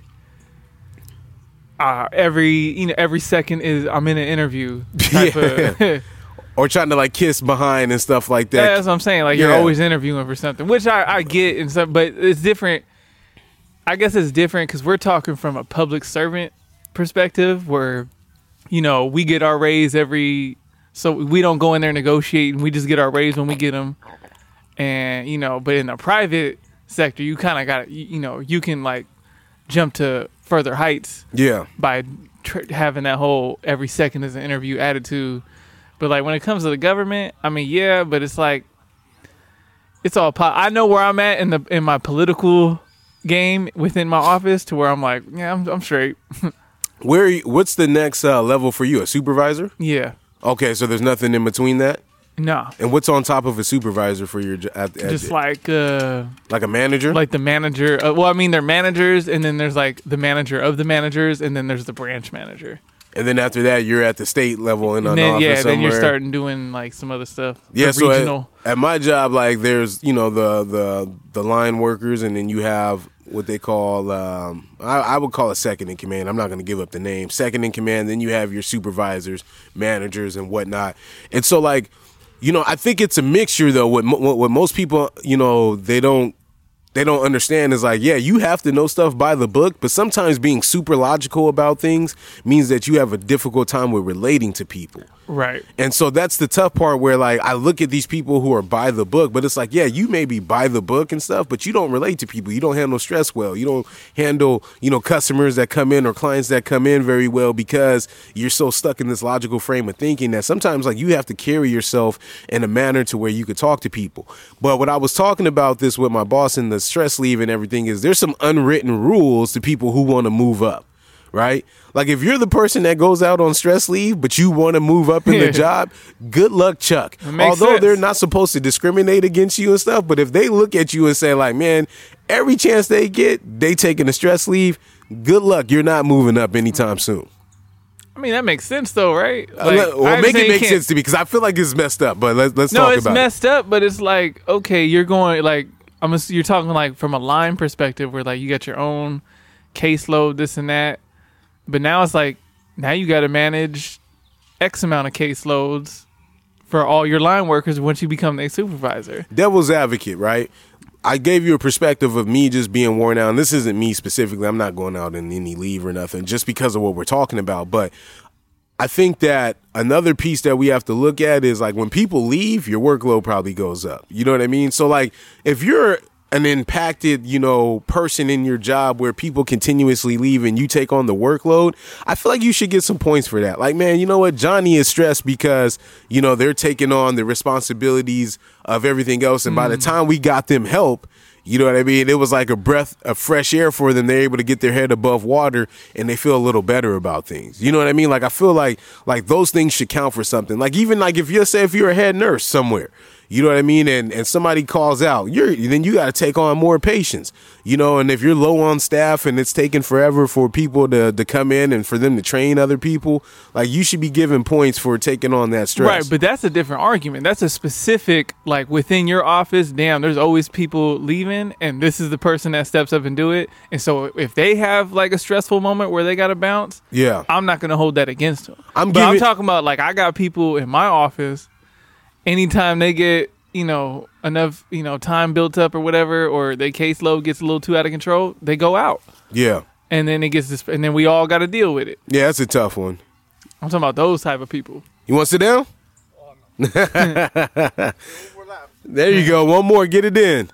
uh every you know every second is I'm in an interview type of yeah,
Or trying to like kiss behind and stuff like that.
that's what I'm saying. Like you're
Yeah.
always interviewing for something, which I, I get and stuff, but it's different. I guess it's different because we're talking from a public servant perspective where, you know, we get our raise every, so we don't go in there negotiating. We just get our raise when we get them. And, you know, but in the private sector, you kind of got, you, you know, you can like jump to further heights
Yeah.
by tr- having that whole every second is an interview attitude. But like when it comes to the government, I mean, yeah, but it's like, it's all, po- I know where I'm at in the, in my political game within my office to where I'm like, yeah, I'm, I'm straight.
Where? are you- What's the next uh, level for you? A supervisor?
Yeah.
Okay, so there's nothing in between that.
No.
And what's on top of a supervisor for your job? At, at,
Just like, uh,
like a manager?
like the manager. Uh, well, I mean, they're managers, and then there's like the manager of the managers, and then there's the branch manager.
and then after that, you're at the state level in an
And then,
office
yeah,
somewhere.
then you're starting doing like some other stuff.
Yeah,
The
so at,
regional.
at my job, like there's you know the the the line workers, and then you have what they call um, I, I would call it second in command. I'm not going to give up the name. Second in command. Then you have your supervisors, managers, and whatnot. And so like you know, I think it's a mixture though. What mo- what most people, you know, they don't they don't understand is like, yeah, you have to know stuff by the book, but sometimes being super logical about things means that you have a difficult time with relating to people.
Right.
And so that's the tough part where, like, I look at these people who are by the book, but it's like, yeah, you may be by the book and stuff, but you don't relate to people. You don't handle stress well. You don't handle, you know, customers that come in or clients that come in very well because you're so stuck in this logical frame of thinking that sometimes, like, you have to carry yourself in a manner to where you could talk to people. But what I was talking about this with my boss in the stress leave and everything is there's some unwritten rules to people who want to move up. Right? Like if you're the person that goes out on stress leave, but you want to move up in
Yeah.
the job, good luck, Chuck.
makes
Although
sense.
they're not supposed to discriminate against you and stuff, but if they look at you and say like, man, every chance they get, they taking a stress leave, good luck. You're not moving up anytime soon.
I mean, that makes sense though, right?
Uh, well,
I'm
make
saying
it
you
make
can't-
sense to me because I feel like it's messed up, but let's, let's
No,
talk
it's
about
messed up, but it's like, okay, you're going like I'm. ass- You're talking like from a line perspective, where like you got your own caseload, this and that. But now it's like now you got to manage X amount of caseloads for all your line workers once you become a supervisor.
it. Devil's advocate, right? I gave you a perspective of me just being worn out. And this isn't me specifically. I'm not going out in any leave or nothing just because of what we're talking about. But I think that another piece that we have to look at is like when people leave, your workload probably goes up. You know what I mean? So like if you're an impacted, you know, person in your job where people continuously leave and you take on the workload, I feel like you should get some points for that. Like, man, you know what? Johnny is stressed because, you know, they're taking on the responsibilities of everything else. And by the time we got them help, you know what I mean? It was like a breath of fresh air for them. They're able to get their head above water and they feel a little better about things. You know what I mean? Like, I feel like, like those things should count for something. Like, even like if you say if you're a head nurse somewhere, you know what I mean? And and somebody calls out, you're then you got to take on more patients, you know, and if you're low on staff and it's taking forever for people to, to come in and for them to train other people, like you should be given points for taking on that stress.
Right, but that's a different argument. That's a specific, like within your office, damn, there's always people leaving and this is the person that steps up and do it. And so if they have like a stressful moment where they got to bounce,
Yeah.
I'm not going to hold that against them.
I'm
but I'm
giving-
talking about like I got people in my office, anytime they get, you know, enough, you know, time built up or whatever, or their caseload gets a little too out of control, they go out.
Yeah.
And then it gets this, and then we all got to deal with it.
Yeah, that's a tough one.
I'm talking about those type of people.
You want to sit down? There you go. One more. Get it in.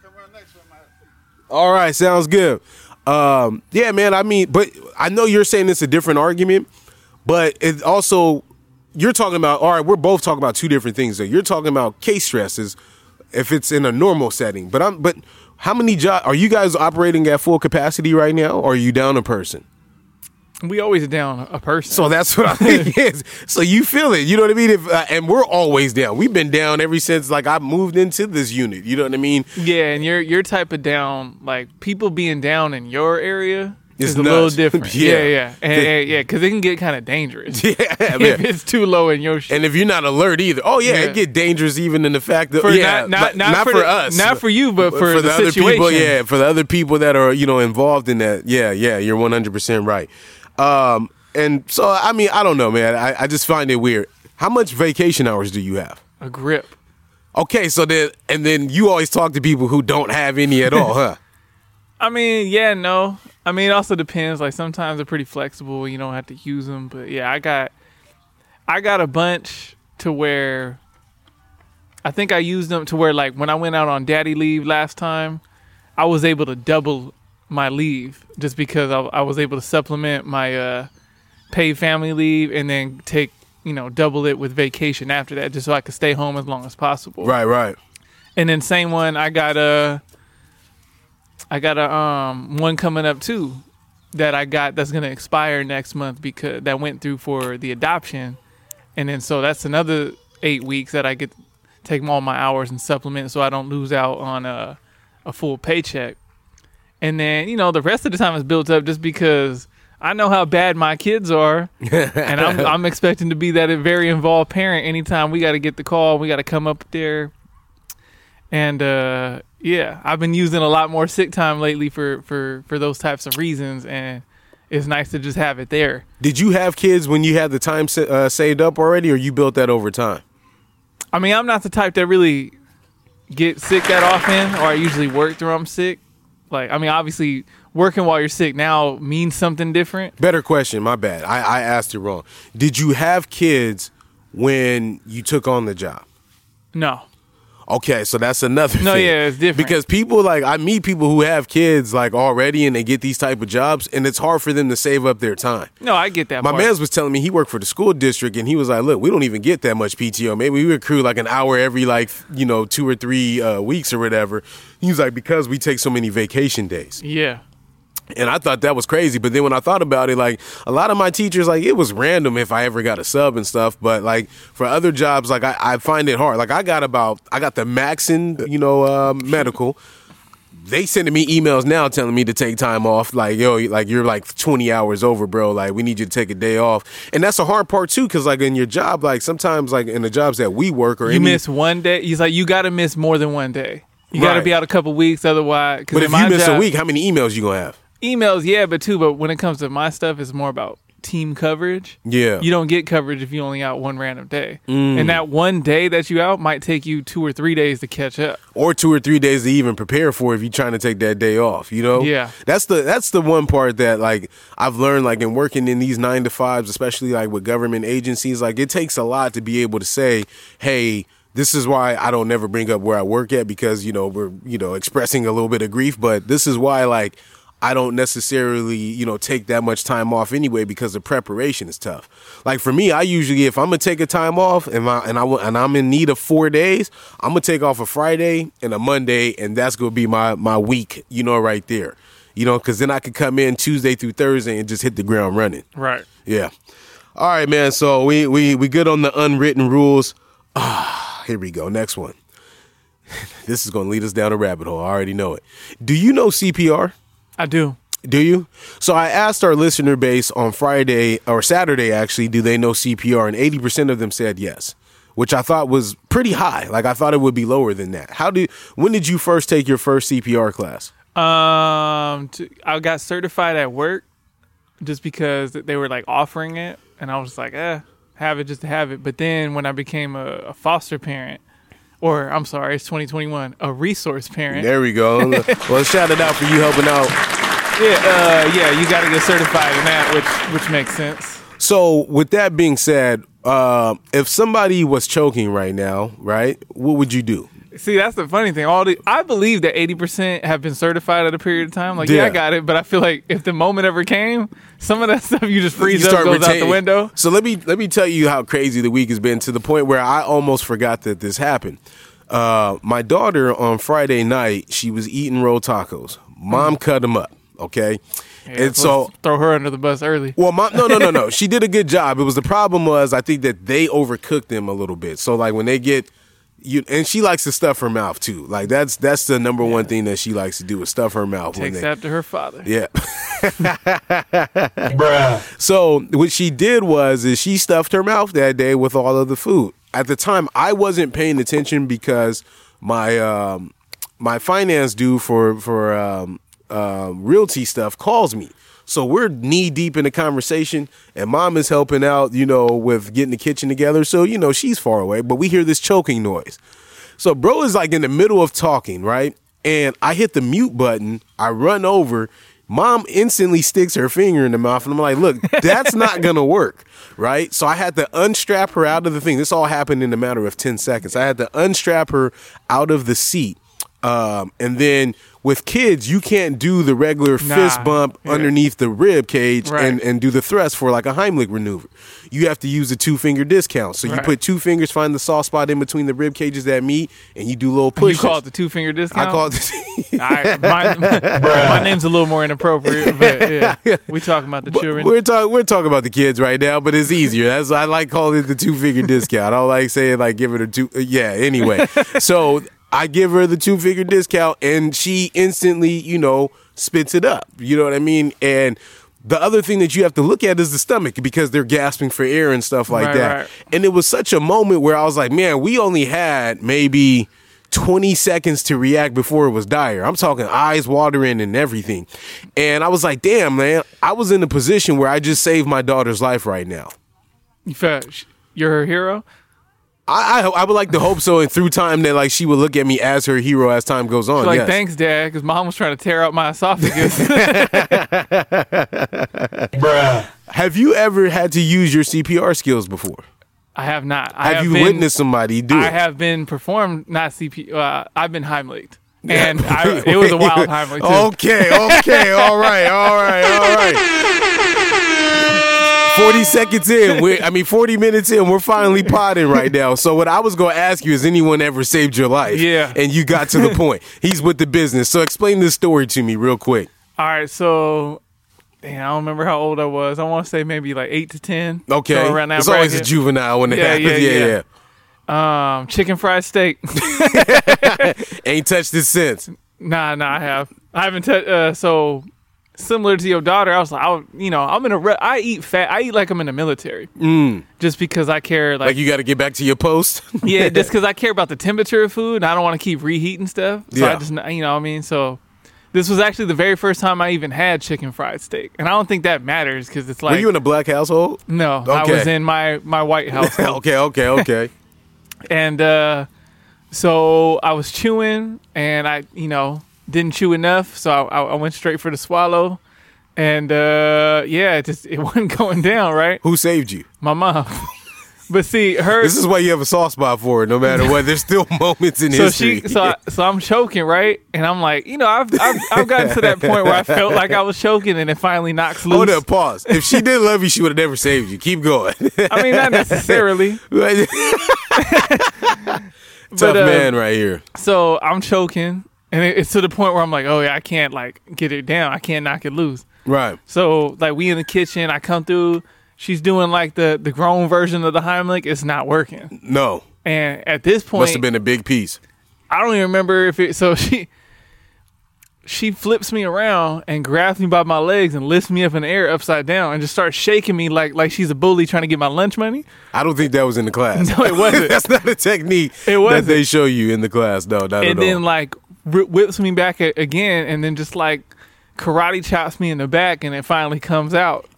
All right. Sounds good. Um, yeah, man. I mean, but I know you're saying it's a different argument, but it also, you're talking about, all right, we're both talking about two different things. So you're talking about case stresses if it's in a normal setting, but I'm, but how many jobs are you guys operating at full capacity right now? Or are you down a person?
We always down a person.
So that's what I think is. So you feel it, you know what I mean? If, uh, and we're always down. We've been down ever since like I moved into this unit. You know what I mean?
Yeah, and your your type of down, like people being down in your area
It's
is a little
nuts.
different.
Yeah.
yeah, yeah, and, and- yeah, because it can get kind of dangerous
Yeah,
if
man.
it's too low in your shit.
And if you're not alert either, oh yeah,
Yeah.
it get dangerous even in the fact that
For
yeah,
not- not-
but
not for
for
the-
us,
not for you, but for the
other people.
situation.
Yeah, for the other people that are you know involved in that. Yeah, yeah, you're one hundred percent right. Um, and so I mean, I don't know, man. I, I just find it weird. How much vacation hours do you have?
A grip.
Okay, so then and then you always talk to people who don't have any at all, huh?
I mean, yeah, no. I mean, it also depends. Like sometimes they're pretty flexible. You don't have to use them, but yeah, I got, I got a bunch to where. I think I used them to where like when I went out on daddy leave last time, I was able to double my leave just because I, I was able to supplement my uh, paid family leave and then take you know double it with vacation after that, just so I could stay home as long as possible.
Right, right.
And then same one, I got a, I got a um one coming up too, that I got that's gonna expire next month because that went through for the adoption, and then so that's another eight weeks that I get to take all my hours and supplement so I don't lose out on a a full paycheck, and then you know the rest of the time is built up just because I know how bad my kids are, and I'm I'm expecting to be that very involved parent anytime we got to get the call, we got to come up there. And uh, yeah, I've been using a lot more sick time lately for, for, for those types of reasons, and it's nice to just have it there.
Did you have kids when you had the time sa- uh, saved up already, or you built that over time?
I mean, I'm not the type that really get sick that often, or I usually work through I'm sick. Like, I mean, obviously, working while you're sick now means something different.
Better question. My bad. I, I asked it wrong. Did you have kids when you took on the job?
No.
Okay, so that's another
No,
thing.
yeah, it's different.
Because people, like, I meet people who have kids, like, already, and they get these type of jobs, and it's hard for them to save up their time.
No, I get that
My
part.
man's was telling me he worked for the school district, and he was like, look, we don't even get that much P T O. Maybe we accrue, like, an hour every, like, you know, two or three uh, weeks or whatever. He was like, because we take so many vacation days.
Yeah.
And I thought that was crazy. But then when I thought about it, like, a lot of my teachers, like, it was random if I ever got a sub and stuff. But, like, for other jobs, like, I, I find it hard. Like, I got about, I got the Maxon, you know, uh, medical. They sending me emails now telling me to take time off. Like, yo, like, you're, like, twenty hours over, bro. Like, we need you to take a day off. And that's the hard part, too, because, like, in your job, like, sometimes, like, in the jobs that we work or
You
any,
miss one day. He's like, you got to miss more than one day. You got to
Right.
be out a couple weeks, otherwise. 'cause
But
in
if
my
you miss
job,
a week, how many emails you going to have?
emails, yeah, but too. But when it comes to my stuff, it's more about team coverage.
Yeah.
You don't get coverage if you only out one random day, and that one day that you out might take you two or three days to catch up.
Or two or three days to even prepare for if you're trying to take that day off, you know?
Yeah.
That's the that's the one part that, like, I've learned, like, in working in these nine to fives, especially, like, with government agencies, like, it takes a lot to be able to say, hey, this is why I don't never bring up where I work at, because, you know, we're, you know, expressing a little bit of grief, but this is why, like, I don't necessarily, you know, take that much time off anyway, because the preparation is tough. Like, for me, I usually, if I'm gonna take a time off and I and I and I'm in need of four days, I'm gonna take off a Friday and a Monday, and that's gonna be my my week, you know, right there, you know, because then I could come in Tuesday through Thursday and just hit the ground running.
Right.
Yeah. All right, man. So we we we good on the unwritten rules. Ah, here we go. Next one. This is gonna lead us down a rabbit hole. I already know it. Do you know C P R?
I do.
Do you? So I asked our listener base on Friday or Saturday, actually, do they know C P R? And eighty percent of them said yes, which I thought was pretty high. Like, I thought it would be lower than that. How did, when did you first take your first C P R class?
Um, to, I got certified at work just because they were like offering it, and I was just like, eh, have it just to have it. But then when I became a, a foster parent, or I'm sorry, it's twenty twenty-one, a resource parent.
There we go. Well, shout it out for you helping out.
Yeah, uh, yeah, you got to get certified in that, which which makes sense.
So with that being said, uh, if somebody was choking right now, right, what would you do?
See, that's the funny thing. All the I believe that eighty percent have been certified at a period of time. Like, yeah.
Yeah.
I got it, but I feel like if the moment ever came, some of that stuff you just freeze
You
up,
start
goes out the
retaining-
window.
So let me let me tell you how crazy the week has been, to the point where I almost forgot that this happened. Uh, my daughter on Friday night, she was eating roll tacos. Mom cut them up, okay?
Yeah,
and so,
throw her under the bus early.
well, mom, no, no, no, no. She did a good job. It was, the problem was, I think that they overcooked them a little bit. So, like, when they get you, and she likes to stuff her mouth too. Like, that's that's the number one thing that she likes to do, is stuff her mouth. when
Takes
they,
after her father.
Yeah. So what she did was is she stuffed her mouth that day with all of the food. At the time, I wasn't paying attention because my um, my finance dude for for um, uh, realty stuff calls me. So we're knee deep in the conversation, and mom is helping out, you know, with getting the kitchen together. So, you know, she's far away, but we hear this choking noise. So bro is like in the middle of talking, right? And I hit the mute button. I run over. Mom instantly sticks her finger in the mouth, and I'm like, look, that's not going to work, right? So I had to unstrap her out of the thing. This all happened in a matter of ten seconds. I had to unstrap her out of the seat. Um, and then with kids, you can't do the regular
Nah,
fist bump
yeah.
underneath the rib cage
Right.
and, and do the thrust for like a Heimlich maneuver. You have to use the two finger discount. So you
Right.
put two fingers, find the soft spot in between the rib cages that meet, and you do little
You
pushes.
call it the two finger discount?
I call it.
All right, my, my name's a little more inappropriate, but yeah, we talking about the children.
We're talking. We're talking about the kids right now, but it's easier. That's I like calling it the two finger discount. I don't like saying like give it a two. Yeah. Anyway, so I give her the two finger discount, and she instantly, you know, spits it up. You know what I mean? And the other thing that you have to look at is the stomach, because they're gasping for air and stuff like
Right,
that.
right.
And it was such a moment where I was like, man, we only had maybe twenty seconds to react before it was dire. I'm talking eyes watering and everything. And I was like, damn, man, I was in a position where I just saved my daughter's life right now.
You felt you're her hero?
I, I I would like to hope so, and through time that like she would look at me as her hero as time goes on.
She's like,
yes.
thanks, Dad, because Mom was trying to tear out my esophagus.
Bruh.
Have you ever had to use your C P R skills before?
I have not. I
Have, you
been,
witnessed somebody do
I
it?
have been performed, not C P. Uh, I've been Heimlicked, and I, it was a wild Heimlich too.
Okay, okay, all right, all right, all right. Forty seconds in, we're, I mean, forty minutes in, we're finally potting right now. So what I was going to ask you is, anyone ever saved your life?
Yeah.
And you got to the point. He's with the business. So explain this story to me real quick.
All right, so. Damn, I don't remember how old I was. I want to say maybe like eight to ten.
Okay,
so around that
it's always a
bracket.
juvenile when it
Yeah,
happens.
yeah,
Yeah,
yeah.
yeah.
Um, chicken fried steak.
Ain't touched it since.
Nah, nah, I have. I haven't. T- uh, so similar to your daughter, I was like, I, you know, I'm in a. Re- I eat fat. I eat like I'm in the military.
Mm.
Just because I care, like,
Like you got to get back to your post.
yeah, just because I care about the temperature of food, and I don't want to keep reheating stuff. So
Yeah.
I just, you know, what I mean, so. This was actually the very first time I even had chicken fried steak, and I don't think that matters because it's like.
Were you in a black household?
No, I
Okay.
was in my my white household.
okay, okay, okay.
And uh, so I was chewing, and I, you know, didn't chew enough, so I, I went straight for the swallow, and uh, yeah, it just it wasn't going down right.
Who saved you?
My mom. But see, her.
This is why you have a soft spot for it, no matter what. There's still moments in
so
history.
she, so I, so I'm choking, right? And I'm like, you know, I've I've, I've gotten to that point where I felt like I was choking, and it finally knocks loose.
Hold up, pause. If she didn't love you, she would have never saved you. Keep going.
I mean, not necessarily.
Tough
But, uh,
man right here.
So I'm choking, and it, it's to the point where I'm like, oh yeah, I can't like get it down. I can't knock it loose.
Right.
So like we in the kitchen, I come through. She's doing like the the grown version of the Heimlich. It's not working.
No.
And at this point,
Must have been a big piece.
I don't even remember if it. So she she flips me around and grabs me by my legs and lifts me up in the air upside down and just starts shaking me like like she's a bully trying to get my lunch money.
I don't think that was in the class.
No, it wasn't.
That's not a technique
It wasn't.
that they show you in the class. No, not
And
at
then
all.
like wh- whips me back a- again, and then just like karate chops me in the back, and it finally comes out.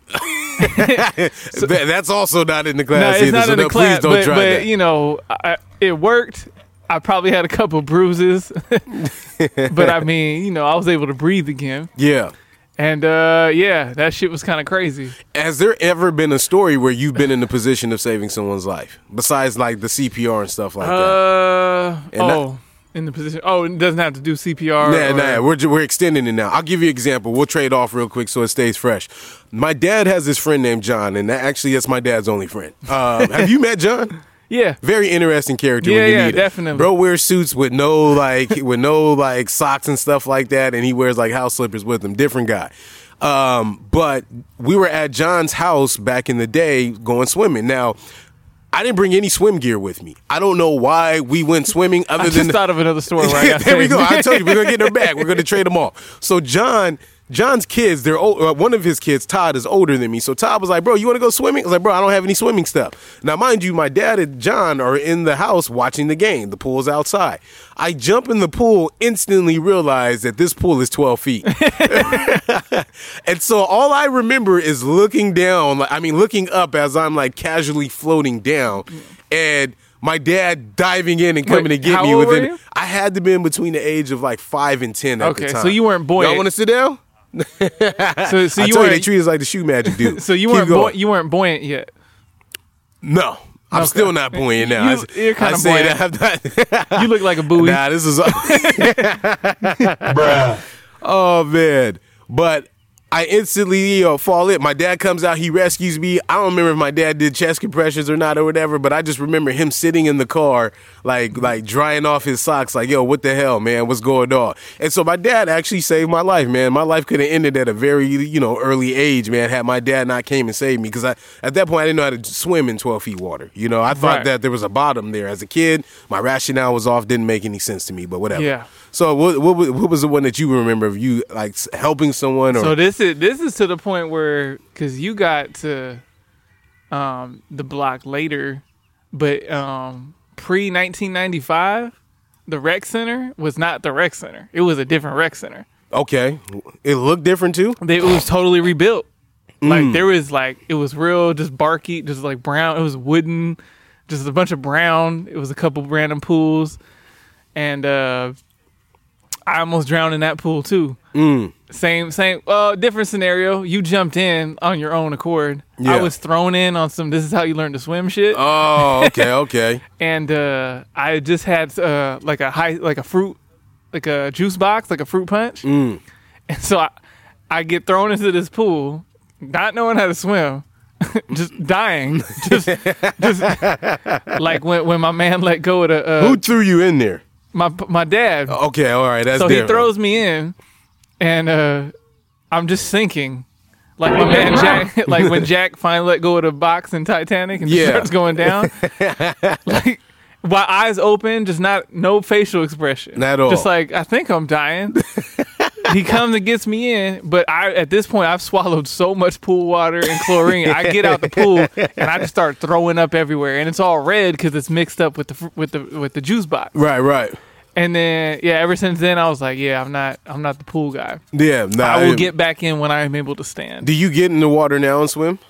That- that's also not in the
No,
class
it's
either.
not
So
in
no,
the class,
please don't
but,
try
but
that.
you know, I, it worked. I probably had a couple bruises, but I mean, you know, I was able to breathe again.
Yeah.
And uh, yeah, that shit was kind of crazy.
Has there ever been a story where you've been in the position of saving someone's life besides like the C P R and stuff like that?
Uh
And
oh, in the position. Oh, it doesn't have to do C P R.
Nah,
or-
nah, we're ju- we're extending it now. I'll give you an example. We'll trade off real quick so it stays fresh. My dad has this friend named John, and that actually that's my dad's only friend. Uh, have you met John?
Yeah.
Very interesting character.
Yeah,
when you
yeah,
meet him.
definitely.
Bro wears suits with no like with no like socks and stuff like that, and he wears like house slippers with him. Different guy. Um, but we were at John's house back in the day going swimming. Now, I didn't bring any swim gear with me. I don't know why we went swimming other
I
than
just
the-
thought of another story where I got
there we
saved.
go. I told you we're gonna get her back. We're gonna trade them off. So John, John's kids, they're old, uh, one of his kids, Todd, is older than me. So Todd was like, "Bro, you want to go swimming?" I was like, "Bro, I don't have any swimming stuff." Now, mind you, my dad and John are in the house watching the game. The pool's outside. I jump in the pool, instantly realize that this pool is twelve feet, and so all I remember is looking down. like- I mean, looking up as I'm like casually floating down, and my dad diving in and coming
Wait,
to get
how
me
old were
within.
you?
I had to be in between the age of like five and ten at
Okay,
the time.
so you weren't buoyant.
Y'all want to sit down?
So, so
I
you
told you they
weren't.
treat us like the shoe magic dude.
So you
Keep
weren't.
going.
Buoy- you weren't buoyant yet.
No, I'm
Okay.
still not buoyant now.
You-
I,
you're kinda
I say
buoyant.
that I'm not.
You look like a buoy.
Nah, this is.
Bruh.
Oh man, but I instantly you know, fall in. My dad comes out, he rescues me. I don't remember if my dad did chest compressions or not or whatever, but I just remember him sitting in the car, like like drying off his socks, like, yo, what the hell, man? What's going on? And so my dad actually saved my life, man. My life could have ended at a very, you know, early age, man, had my dad not came and saved me. Because I at that point I didn't know how to swim in twelve feet water. You know, I thought
Right.
that there was a bottom there. As a kid, my rationale was off, didn't make any sense to me, but whatever.
Yeah.
So what, what was- what was the one that you remember of you like s- helping someone or
So this is this is to the point where because you got to um, the block later, but um, pre nineteen ninety-five, the rec center was not the rec center. It was a different rec center.
okay, it looked different too?
They, it was totally rebuilt.
Mm.
Like there was like it was real, just barky, just like brown. It was wooden. just a bunch of brown. It was a couple random pools, and uh, I almost drowned in that pool too.
Mm.
Same, same, uh, different scenario. You jumped in on your own accord.
Yeah.
I was thrown in on some, this is how you learn to swim shit.
Oh, okay, okay.
And uh, I just had uh, like a high, like a fruit, like a juice box, like a fruit punch.
Mm.
And so I, I get thrown into this pool, not knowing how to swim, just dying. Just, just like when, when my man let go of the... Uh,
Who threw you in there?
My my dad.
Okay, all right, that's
so
different.
he throws me in, and uh, I'm just sinking, like my man Jack. Like when Jack finally let go of the box in Titanic and
Yeah.
just starts going down. Like my eyes open, just not no facial expression
Not at all.
Just like I think I'm dying. He comes and gets me in, but I at this point I've swallowed so much pool water and chlorine. I get out the pool and I just start throwing up everywhere, and it's all red because it's mixed up with the fr- with the with the juice box.
Right, right.
And then yeah, ever since then I was like, yeah, I'm not I'm not the pool guy.
Yeah, nah,
I will
I-
get back in when I am able to stand.
Do you get in the water now and swim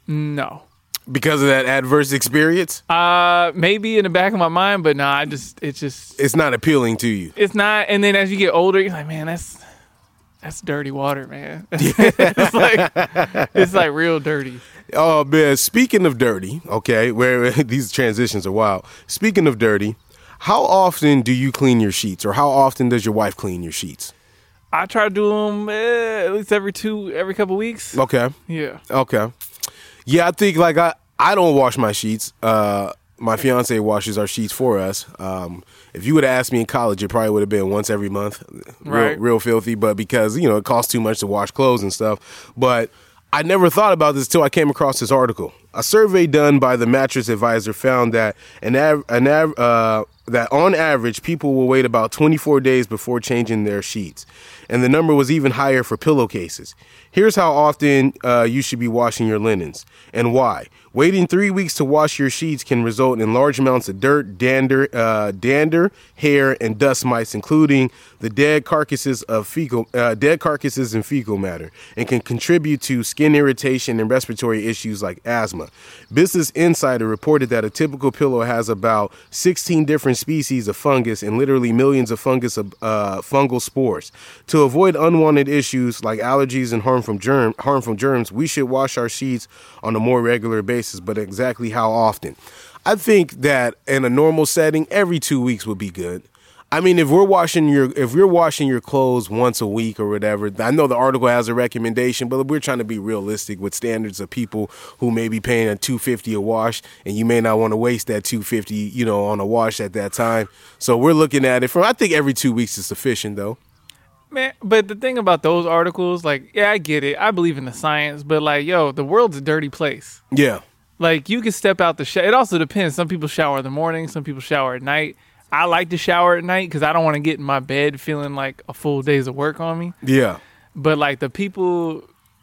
No.
because of that adverse experience?
Uh, maybe in the back of my mind, but nah, I just it's just
It's not appealing to you.
it's not. And then as you get older, you're like, man, that's that's dirty water, man. It's like it's like real dirty.
Oh man, speaking of dirty, okay, where these transitions are wild. Speaking of dirty, how often do you clean your sheets, or how often does your wife clean your sheets?
I try to do them eh, at least every two, every couple weeks.
Okay,
Yeah.
okay, yeah. I think like I, I don't wash my sheets. Uh, my fiance washes our sheets for us. Um, if you would have asked me in college, it probably would have been once every month, real,
Right.
real filthy. But because you know it costs too much to wash clothes and stuff, but I never thought about this till I came across this article. A survey done by the Mattress Advisor found that an av- an av- uh, that on average people will wait about twenty-four days before changing their sheets, and the number was even higher for pillowcases. Here's how often uh, you should be washing your linens and why. Waiting three weeks to wash your sheets can result in large amounts of dirt, dander, uh, dander, hair, and dust mites, including the dead carcasses of fecal, uh, dead carcasses and fecal matter, and can contribute to skin irritation and respiratory issues like asthma. Business Insider reported that a typical pillow has about sixteen different species of fungus and literally millions of fungus of uh, fungal spores. To avoid unwanted issues like allergies and harm from germ, harmful germs, we should wash our sheets on a more regular basis. But exactly how often? I think that in a normal setting, every two weeks would be good. I mean, if we're washing your if you're washing your clothes once a week or whatever, I know the article has a recommendation, but we're trying to be realistic with standards of people who may be paying a two hundred fifty dollars a wash, and you may not want to waste that two hundred fifty dollars, you know, on a wash at that time. So we're looking at it from. I think every two weeks is sufficient, though.
Man, but the thing about those articles, like, yeah, I get it. I believe in the science, but like, yo, the world's a dirty place.
Yeah.
Like, you can step out the shower. It also depends. Some people shower in the morning. Some people shower at night. I like to shower at night because I don't want to get in my bed feeling like a full day's of work on me.
Yeah.
But, like, the people,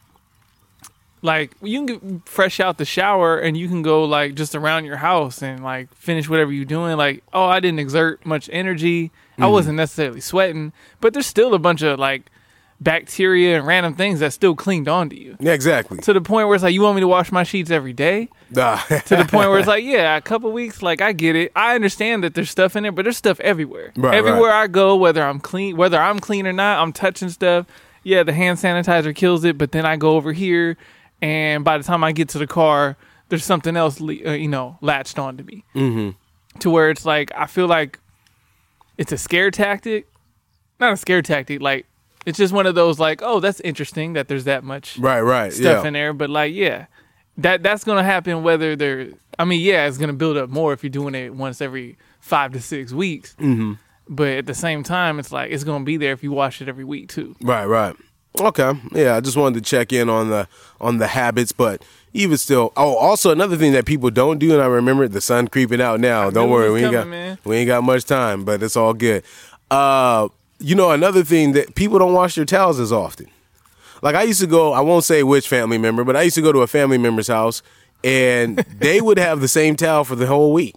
like, you can get fresh out the shower and you can go, like, just around your house and, like, finish whatever you're doing. Like, oh, I didn't exert much energy. I wasn't necessarily sweating. But there's still a bunch of, like, bacteria and random things that still clinged onto you.
Yeah, exactly.
To the point where it's like, you want me to wash my sheets every day?
Nah.
To the point where it's like, yeah, a couple weeks, like, I get it. I understand that there's stuff in there, but there's stuff everywhere.
Right,
everywhere
right.
I go, whether I'm clean, whether I'm clean or not, I'm touching stuff. Yeah, the hand sanitizer kills it, but then I go over here, and by the time I get to the car, there's something else, le- uh, you know, latched onto me. Mm-hmm. To where it's like, I feel like it's a scare tactic. Not a scare tactic, like, it's just one of those, like, oh, that's interesting that there's that much
Right, right.
stuff
yeah.
in there. But, like, yeah, that that's going to happen whether they're, I mean, yeah, it's going to build up more if you're doing it once every five to six weeks. Mm-hmm. But at the same time, it's like, it's going to be there if you wash it every week, too.
Right, right. Okay. Yeah, I just wanted to check in on the on the habits, but even still. Oh, also another thing that people don't do, and I remember the sun creeping out now. Don't
knew it
worry,
was
we ain't
coming,
got
man.
we ain't got much time, but it's all good. Uh, you know, another thing that people don't wash their towels as often. Like I used to go, I won't say which family member, but I used to go to a family member's house, and they would have the same towel for the whole week.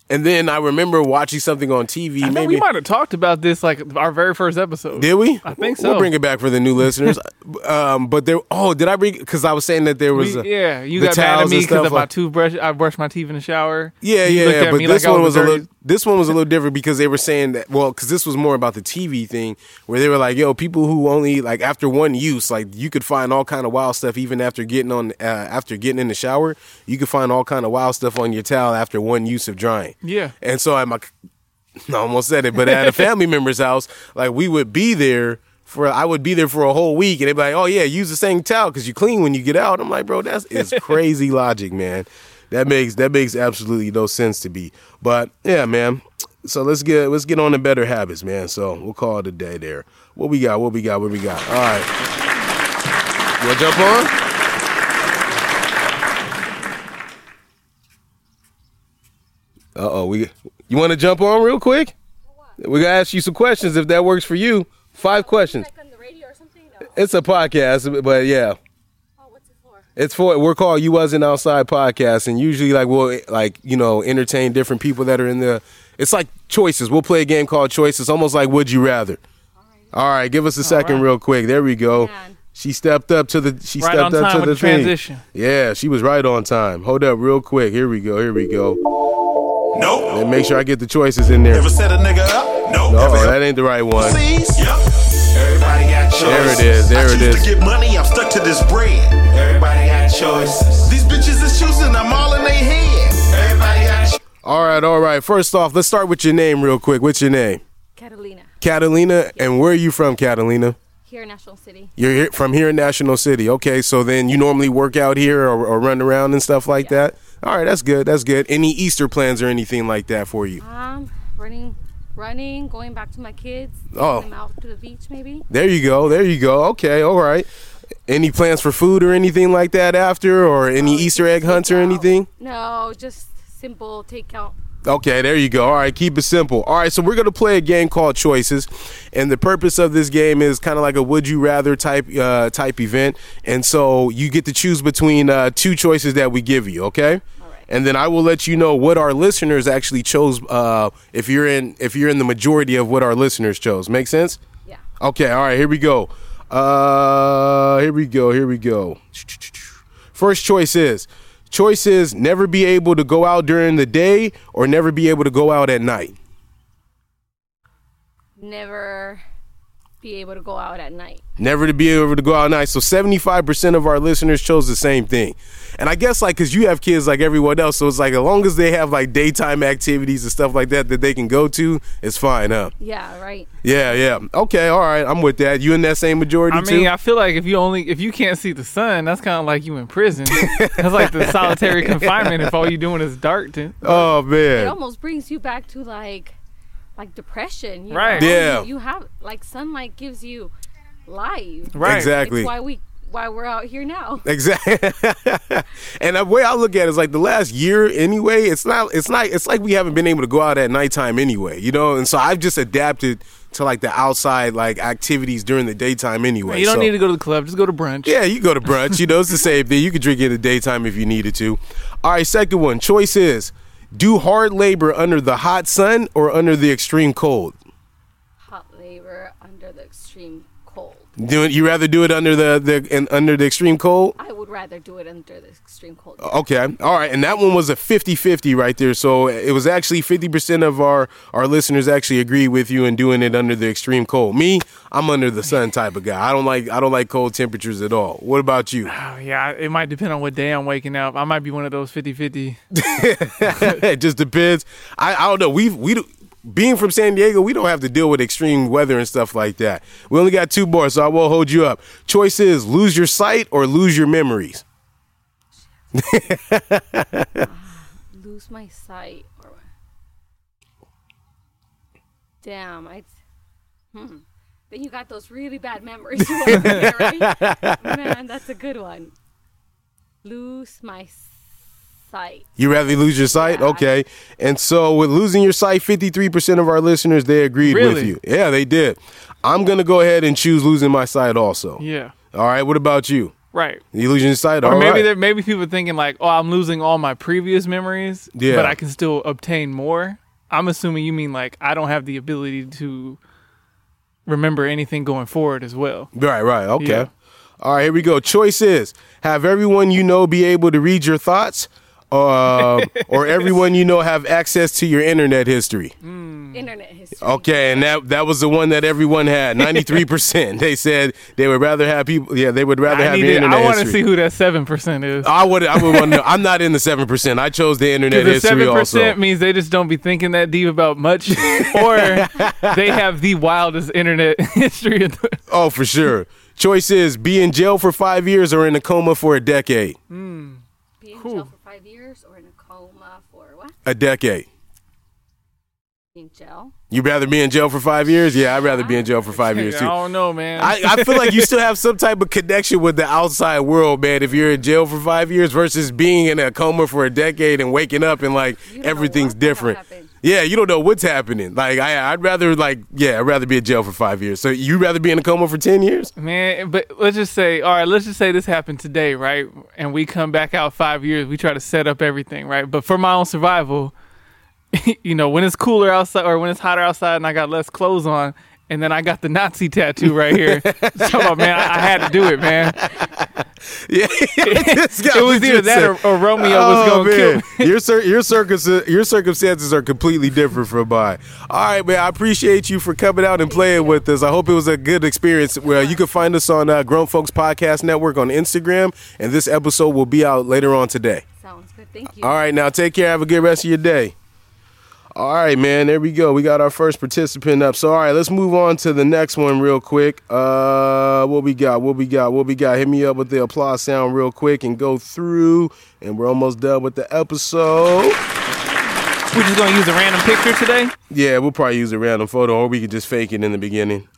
And then I remember watching something on T V.
I think
maybe
we might have talked about this like our very first episode.
Did we?
I think so.
We'll bring it back for the new listeners. um, but there. Oh, did I bring? Because I was saying that there was.
We,
a,
yeah, you
the
got mad at
towels
me
and
because
stuff
of my
like-
toothbrush. I brushed my teeth in the shower.
Yeah,
You
yeah,
looked
yeah.
at
But
me
this
like I
one
was
was a
dirty.
little. This one was a little different because they were saying that. Well, because this was more about the T V thing, where they were like, "Yo, people who only like after one use, like you could find all kind of wild stuff even after getting on, uh, after getting in the shower, you could find all kind of wild stuff on your towel after one use of drying."
Yeah.
And so I'm like. I almost said it, but at a family member's house, like we would be there for, I would be there for a whole week, and they'd be like, "Oh yeah, use the same towel because you clean when you get out." I'm like, bro, that's it's crazy logic, man. That makes that makes absolutely no sense to me. But yeah, man. So let's get let's get on to better habits, man. So we'll call it a day there. What we got? What we got? What we got? All right. You wanna jump on? Uh oh, we you want to jump on real quick? We gotta ask you some questions if that works for you. Five questions.
Like on the radio or something? No.
It's a podcast, but yeah,
Oh, what's it for?
it's for we're called You Wasn't Outside Podcast, and usually like we'll like you know entertain different people that are in the. It's like choices. We'll play a game called Choices, almost like Would You Rather. All right, give us a second
right.
real quick. There we go.
Man.
She stepped up to the. She
Right
stepped
on
up
time
to
with
the
the
thing.
transition.
Yeah, she was right on time. Hold up, real quick. Here we go. Here we go.
Nope.
And make sure I get the choices in there.
Ever set a nigga up? Nope.
No,
Ever
that ain't the right one.
Please? Yep. Everybody got choices.
There it is. There
I
it
choose
is.
to get money, I'm stuck to this bread. Everybody got choices. These bitches is choosing, I'm all in their head. Everybody got choices.
All right, all right. First off, let's start with your name real quick. What's your name?
Catalina,
Catalina. And where are you from, Catalina?
here in National City.
You're here, from here in National City. Okay, so then you normally work out here or, or run around and stuff like
Yeah.
that? All right, that's good. That's good. Any Easter plans or anything like that for you?
Um, running, running, going back to my kids.
Oh.
Taking them out to the beach, maybe.
There you go. There you go. Okay, all right. Any plans for food or anything like that after, or any
Oh,
Easter
just
egg hunts or
takeout.
anything?
No, just simple takeout.
Okay, there you go. All right, keep it simple. All right, so we're going to play a game called Choices, and the purpose of this game is kind of like a would you rather type uh, type event, and so you get to choose between uh, two choices that we give you, okay?
All right.
And then I will let you know what our listeners actually chose uh, if you're in if you're in the majority of what our listeners chose. Make sense?
Yeah.
Okay, all right, here we go. Uh, here we go, here we go. First choice is, choice is never be able to go out during the day or never be able to go out at night.
Never be able to go out at night.
Never to be able to go out at night. So seventy-five percent of our listeners chose the same thing. And I guess like because you have kids like everyone else, so it's like as long as they have like daytime activities and stuff like that that they can go to, it's fine, huh?
Yeah, right.
Yeah, yeah. Okay, all right. I'm with that. You in that same majority
I
too?
mean, I feel like if you only if you can't see the sun, that's kind of like you in prison. That's like the solitary confinement if all you doing is dark. To,
Oh
It
man.
almost brings you back to like, like depression. You
Right.
know?
Yeah.
You, you have like sunlight gives you life.
right.
Exactly.
It's why we why we're out here now.
Exactly. And the way I look at it is like the last year anyway, it's not it's not it's like we haven't been able to go out at nighttime anyway, you know? And so I've just adapted to like the outside like activities during the daytime anyway.
You don't
So-
need to go to the club. Just go to brunch.
Yeah, you go to brunch, you know, it's the same thing. You could drink in the daytime if you needed to. All right, second one. Choice is do hard labor under the hot sun or under the extreme cold?
Hot labor under the extreme cold.
Do it, you rather do it under the, the and under the extreme cold?
I would rather do it under the extreme cold.
Okay. All right. And that one was a fifty-fifty right there. So it was actually fifty percent of our, our listeners actually agree with you in doing it under the extreme cold. Me, I'm under the sun type of guy. I don't like I don't like cold temperatures at all. What about you?
Oh, yeah, it might depend on what day I'm waking up. I might be one of those fifty-fifty.
It just depends. I, I don't know. We've we do, being from San Diego, we don't have to deal with extreme weather and stuff like that. We only got two more, so I won't hold you up. Choice is lose your sight or lose your memories.
Lose my sight. Or... Damn, I. Hmm. Then you got those really bad memories. You want there, right? Man, that's a good one. Lose my sight.
You rather lose your sight?
Yeah.
Okay. And so with losing your sight, fifty-three percent of our listeners, they agreed with
Really?
you. Yeah, they did. I'm going to go ahead and choose losing my sight also.
Yeah.
All right. What about you?
Right.
You losing your sight.
Or
all
maybe
right.
there maybe people thinking like, oh, I'm losing all my previous memories,
Yeah.
but I can still obtain more. I'm assuming you mean like I don't have the ability to remember anything going forward as well.
Right, right. Okay.
Yeah.
All right, here we go. Choice is have everyone you know be able to read your thoughts, uh, or everyone you know have access to your internet history.
Internet history.
Okay, and that that was the one that everyone had. ninety-three percent. They said they would rather have people. Yeah, they would rather
I,
have
need
your
it,
internet
I want to
history.
see who that seven percent is.
I would. I would want to know. I'm not in the seven percent. I chose the internet
Because the
history
seven percent
also.
means they just don't be thinking that deep about much, or they have the wildest internet history. In the-
Oh, for sure. Choice is be in jail for five years or in a coma for a decade.
Be in jail for five years or in a coma for what?
A decade.
In jail.
You'd rather be in jail for five years? Yeah, I'd rather be in jail for five years
I
too.
don't know, man.
I, I feel like you still have some type of connection with the outside world, man, if you're in jail for five years versus being in a coma for a decade and waking up and like
You don't know
everything's
what
different.
happened.
Yeah, you don't know what's happening. Like I, I'd rather like yeah, I'd rather be in jail for five years. So you'd rather be in a coma for ten years?
Man, but let's just say, all right, let's just say this happened today, right? And we come back out five years, we try to set up everything, right? But for my own survival, you know, when it's cooler outside or when it's hotter outside and I got less clothes on, and then I got the Nazi tattoo right here. So, about, man, I, I had to do it, man.
Yeah, this guy
It was either
just
that
said-
or, or Romeo
Oh,
was going to kill
man.
me.
your cir- your circum- your circumstances are completely different from mine. All right, man. I appreciate you for coming out and playing with us. I hope it was a good experience. Well, you can find us on uh, Grown Folks Podcast Network on Instagram, and this episode will be out later on today.
Sounds good. Thank you.
All right, now take care. Have a good rest of your day. All right, man. There we go. We got our first participant up. So, all right, let's move on to the next one real quick. Uh, what we got? What we got? What we got? Hit me up with the applause sound real quick and go through. And we're almost done with the episode.
We're just going to use a random picture today.
Yeah, we'll probably use a random photo, or we could just fake it in the beginning.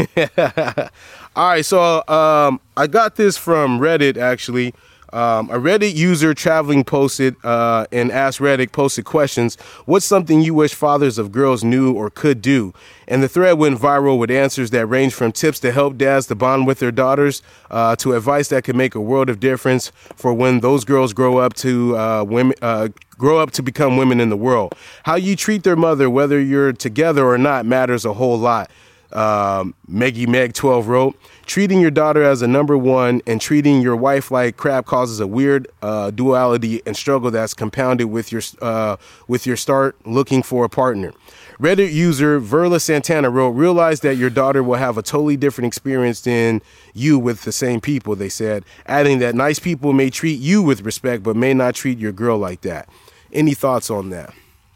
All right, so um, I got this from Reddit, actually. Um, a Reddit user traveling posted uh, and asked Reddit posted questions. What's something you wish fathers of girls knew or could do? And the thread went viral with answers that range from tips to help dads to bond with their daughters uh, to advice that could make a world of difference for when those girls grow up to uh, women. Uh, grow up to become women in the world. How you treat their mother, whether you're together or not, matters a whole lot. Um, Meggie Meg twelve wrote, treating your daughter as a number one and treating your wife like crap causes a weird uh, duality and struggle that's compounded with your uh, with your start looking for a partner. Reddit user Verla Santana wrote, realize that your daughter will have a totally different experience than you with the same people, they said, adding that nice people may treat you with respect but may not treat your girl like that. Any thoughts on that?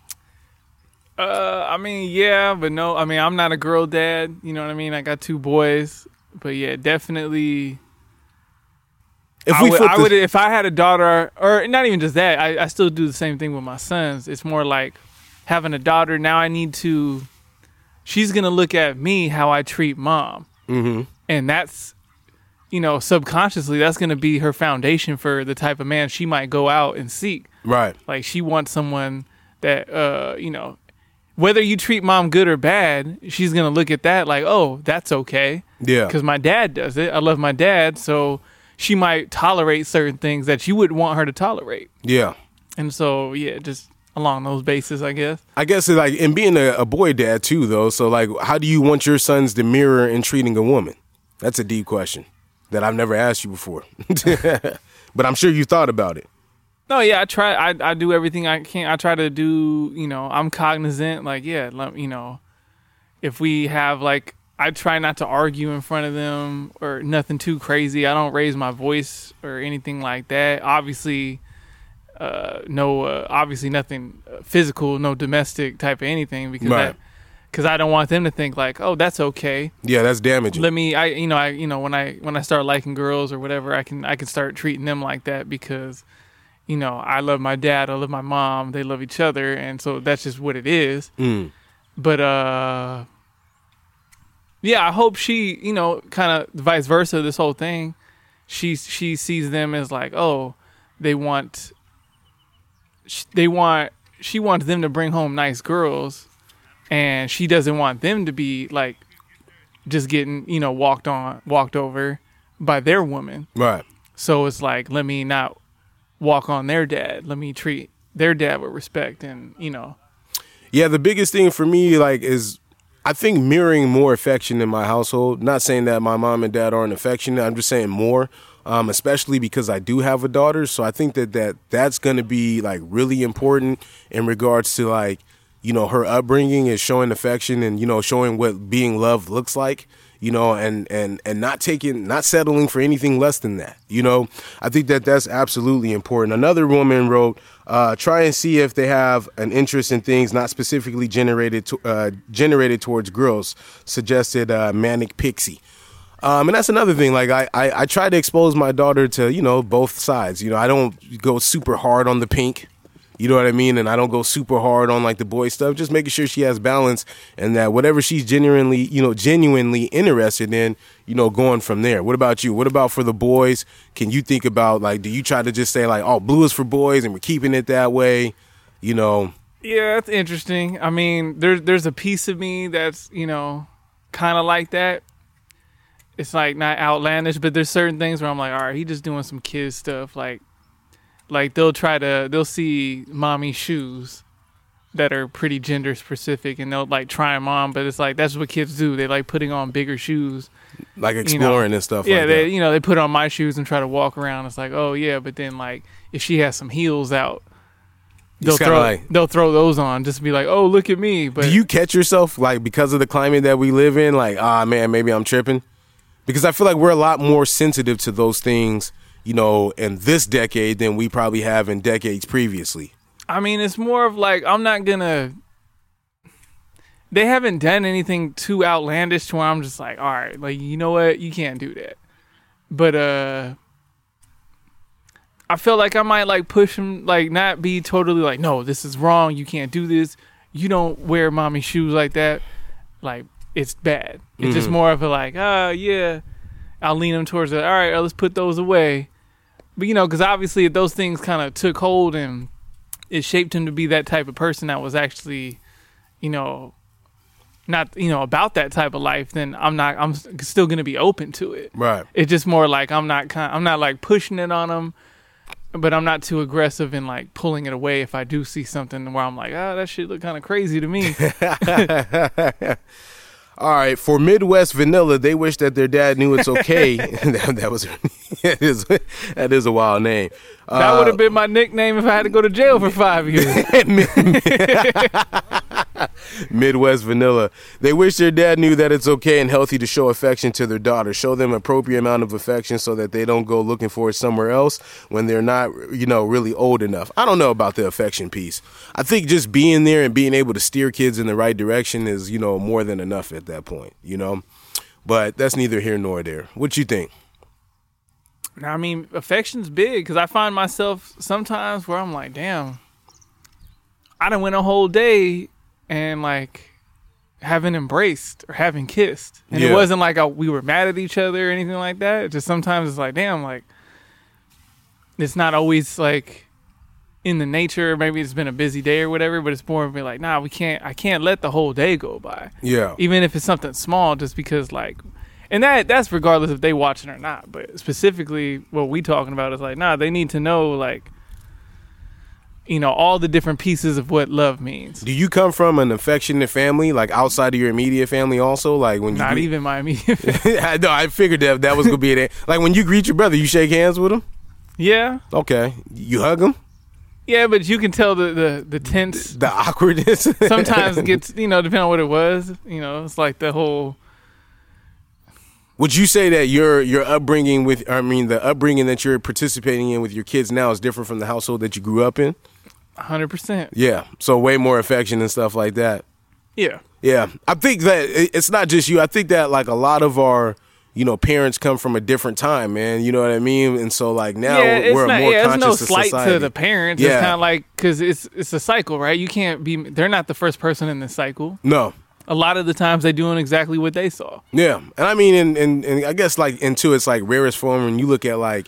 Uh, I mean, yeah, but no. I mean, I'm not a girl dad. You know what I mean? I got two boys. But yeah, definitely.
If
I
we
would,
flip
I
the-
would, if I had a daughter, or not even just that, I, I still do the same thing with my sons. It's more like having a daughter. Now I need to. She's gonna look at me how I treat mom,
Mhm.
and that's, you know, subconsciously that's gonna be her foundation for the type of man she might go out and seek.
Right.
Like she wants someone that, uh, you know, whether you treat mom good or bad, she's gonna look at that like, oh, that's okay.
Yeah.
Because my dad does it. I love my dad, so she might tolerate certain things that you wouldn't want her to tolerate.
Yeah.
And so, yeah, just along those bases, I guess.
I guess it's like, and being a, a boy dad too, though. So, like, how do you want your sons to mirror in treating a woman? That's a deep question that I've never asked you before, but I'm sure you thought about it.
No, yeah, I try. I I do everything I can. I try to do. You know, I'm cognizant. Like, yeah, let- you know, if we have like, I try not to argue in front of them or nothing too crazy. I don't raise my voice or anything like that. Obviously, uh, no, uh, obviously nothing physical, no domestic type of anything because
Right.
because I don't want them to think like, oh, that's okay.
Yeah, that's damaging.
Let me, I, you know, I, you know, when I when I start liking girls or whatever, I can I can start treating them like that because, you know, I love my dad, I love my mom, they love each other, and so that's just what it is.
Mm.
But uh, yeah, I hope she, you know, kind of vice versa. This whole thing, she she sees them as like, oh, they want, sh- they want, she wants them to bring home nice girls, and she doesn't want them to be like just getting, you know, walked on, walked over by their woman.
Right.
So it's like, let me not walk on their dad. Let me treat their dad with respect, and you know.
Yeah, the biggest thing for me, like, is I think mirroring more affection in my household. Not saying that my mom and dad aren't affectionate. I'm just saying more, um, especially because I do have a daughter. So I think that, that that's going to be, like, really important in regards to, like, you know, her upbringing is showing affection and, you know, showing what being loved looks like. You know, and, and, and not taking, not settling for anything less than that. You know, I think that that's absolutely important. Another woman wrote, uh, try and see if they have an interest in things not specifically generated to, uh, generated towards girls, suggested uh, Manic Pixie. Um, and that's another thing. Like, I, I, I try to expose my daughter to, you know, both sides. You know, I don't go super hard on the pink. You know what I mean? And I don't go super hard on like the boy stuff, just making sure she has balance and that whatever she's genuinely, you know, genuinely interested in, you know, going from there. What about you? What about for the boys? Can you think about like, do you try to just say like, oh, blue is for boys and we're keeping it that way? You know?
Yeah, that's interesting. I mean, there's, there's a piece of me that's, you know, kind of like that. It's like not outlandish, but there's certain things where I'm like, all right, he just doing some kid stuff. Like, Like they'll try to, they'll see mommy shoes that are pretty gender specific and they'll like try them on, but it's like, that's what kids do. They like putting on bigger shoes.
Like exploring
you know?
and stuff
yeah,
like
they,
that.
you know, they put on my shoes and try to walk around. It's like, oh yeah, but then like if she has some heels out, they'll throw,
like,
they'll throw those on just to be like, oh, look at me. But
do you catch yourself like because of the climate that we live in, like, ah, man, maybe I'm tripping? Because I feel like we're a lot more sensitive to those things, you know, in this decade than we probably have in decades previously.
I mean, it's more of like, I'm not gonna, they haven't done anything too outlandish to where I'm just like, all right, like, you know what, you can't do that. But uh I feel like I might like push them, like not be totally like, no, this is wrong, you can't do this, you don't wear mommy shoes like that, like it's bad. It's mm-hmm. just more of a like, ah, uh, yeah, I'll lean them towards it. All right, let's put those away. But, you know, because obviously if those things kind of took hold and it shaped him to be that type of person that was actually, you know, not, you know, about that type of life, then I'm not, I'm still going to be open to it.
Right.
It's just more like I'm not kind I'm not like pushing it on him, but I'm not too aggressive in like pulling it away if I do see something where I'm like, oh, that shit look kind of crazy to me.
All right, for Midwest Vanilla, they wish that their dad knew it's okay. that, that was that is that is a wild name. Uh,
that would have been my nickname if I had to go to jail for five years.
Midwest Vanilla. They wish their dad knew that it's okay and healthy to show affection to their daughter. Show them appropriate amount of affection so that they don't go looking for it somewhere else when they're not, you know, really old enough. I don't know about the affection piece. I think just being there and being able to steer kids in the right direction is, you know, more than enough at that point, you know. But that's neither here nor there. What you think?
I mean, affection's big because I find myself sometimes where I'm like, damn, I done went a whole day and like haven't embraced or haven't kissed. And yeah. It wasn't like I, we were mad at each other or anything like that. It just sometimes it's like, damn, like it's not always like in the nature. Maybe it's been a busy day or whatever, but it's more of me like, nah, we can't, I can't let the whole day go by.
Yeah.
Even if it's something small, just because like, and that that's regardless if they watching or not. But specifically what we talking about is like, nah, they need to know like, you know, all the different pieces of what love means.
Do you come from an affectionate family, like outside of your immediate family also? Like when you
Not
greet-
even my immediate family.
I know, I figured that that was going to be it. Like when you greet your brother, you shake hands with him?
Yeah.
Okay. You hug him?
Yeah, but you can tell the, the, the tense.
The awkwardness.
Sometimes it gets, you know, depending on what it was. You know, it's like the whole...
Would you say that your your upbringing with, I mean, the upbringing that you're participating in with your kids now is different from the household that you grew up in?
one hundred percent.
Yeah. So way more affection and stuff like that.
Yeah.
Yeah. I think that it's not just you. I think that like a lot of our, you know, parents come from a different time, man. You know what I mean? And so like now
yeah,
we're
not,
a more
yeah,
conscious
it's no slight
society.
to the parents.
Yeah.
It's kind of like, because it's, it's a cycle, right? You can't be, they're not the first person in this cycle.
No.
A lot of the times they're doing exactly what they saw.
Yeah. And I mean, and, and, and I guess like into its like rarest form, when you look at like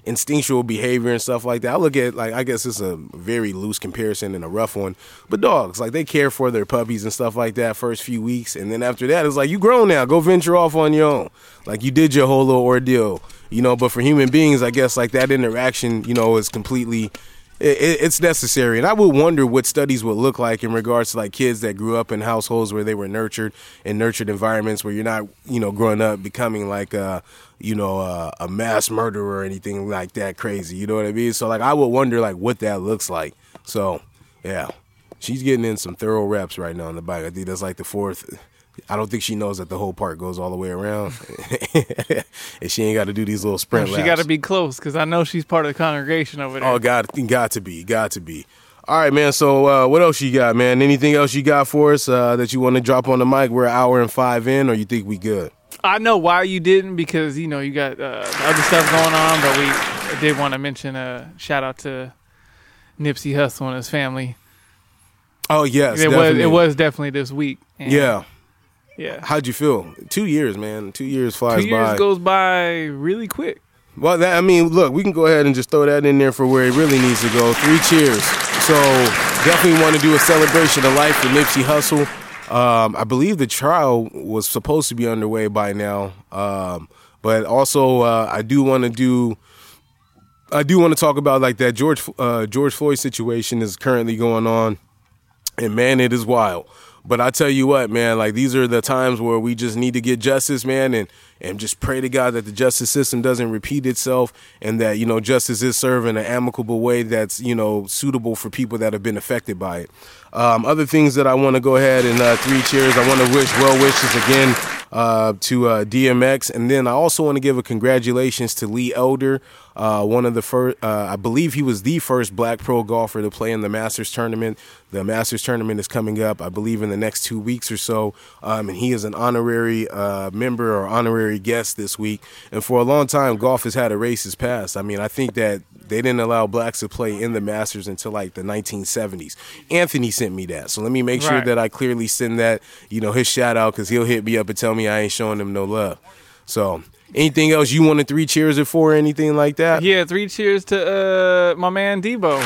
instinctual behavior and stuff like that. I look at, like, I guess it's a very loose comparison and a rough one, but dogs, like, they care for their puppies and stuff like that first few weeks, and then after that, it's like, you grown now, go venture off on your own. Like, you did your whole little ordeal, you know, but for human beings, I guess, like, that interaction, you know, is completely... It, it's necessary, and I would wonder what studies would look like in regards to like kids that grew up in households where they were nurtured in nurtured environments where you're not, you know, growing up becoming like a, you know, a, a mass murderer or anything like that crazy. You know what I mean? So like I would wonder like what that looks like. So yeah, she's getting in some thorough reps right now on the bike. I think that's like the fourth. I don't think she knows that the whole park goes all the way around, and she ain't got to do these little sprint
she
laps.
She got to be close because I know she's part of the congregation over there.
Oh, got got to be, got to be. All right, man. So uh, what else you got, man? Anything else you got for us uh, that you want to drop on the mic? We're an hour and five in, or you think we good?
I know why you didn't because you know you got uh, other stuff going on, but we did want to mention a shout out to Nipsey Hussle and his family.
Oh yes,
it
definitely.
was it was definitely this week. And
yeah.
Yeah.
How'd you feel? Two years, man. Two years flies by.
Two years
by.
goes by really quick.
Well, that, I mean, look, we can go ahead and just throw that in there for where it really needs to go. Three cheers. So definitely want to do a celebration of life for Nipsey Hussle. Um, I believe the trial was supposed to be underway by now. Um, but also, uh, I do want to do. I do want to talk about like that George uh, George Floyd situation is currently going on, and man, it is wild. But I tell you what, man, like these are the times where we just need to get justice, man, and, and just pray to God that the justice system doesn't repeat itself and that, you know, justice is served in an amicable way that's, you know, suitable for people that have been affected by it. Um, other things that I want to go ahead and uh, three cheers. I want to wish well wishes again uh, to uh, D M X. And then I also want to give a congratulations to Lee Elder, uh, one of the first, uh, I believe he was the first black pro golfer to play in the Masters tournament. The Masters tournament is coming up, I believe, in the next two weeks or so. Um, and he is an honorary uh, member or honorary guest this week. And for a long time, golf has had a racist past. I mean, I think that they didn't allow blacks to play in the Masters until like the nineteen seventies. Anthony sent me that. So let me make sure
Right.
that I clearly send that, you know, his shout out because he'll hit me up and tell me I ain't showing him no love. So anything else you want to three cheers it for or anything like that?
Yeah, three cheers to uh, my man Debo.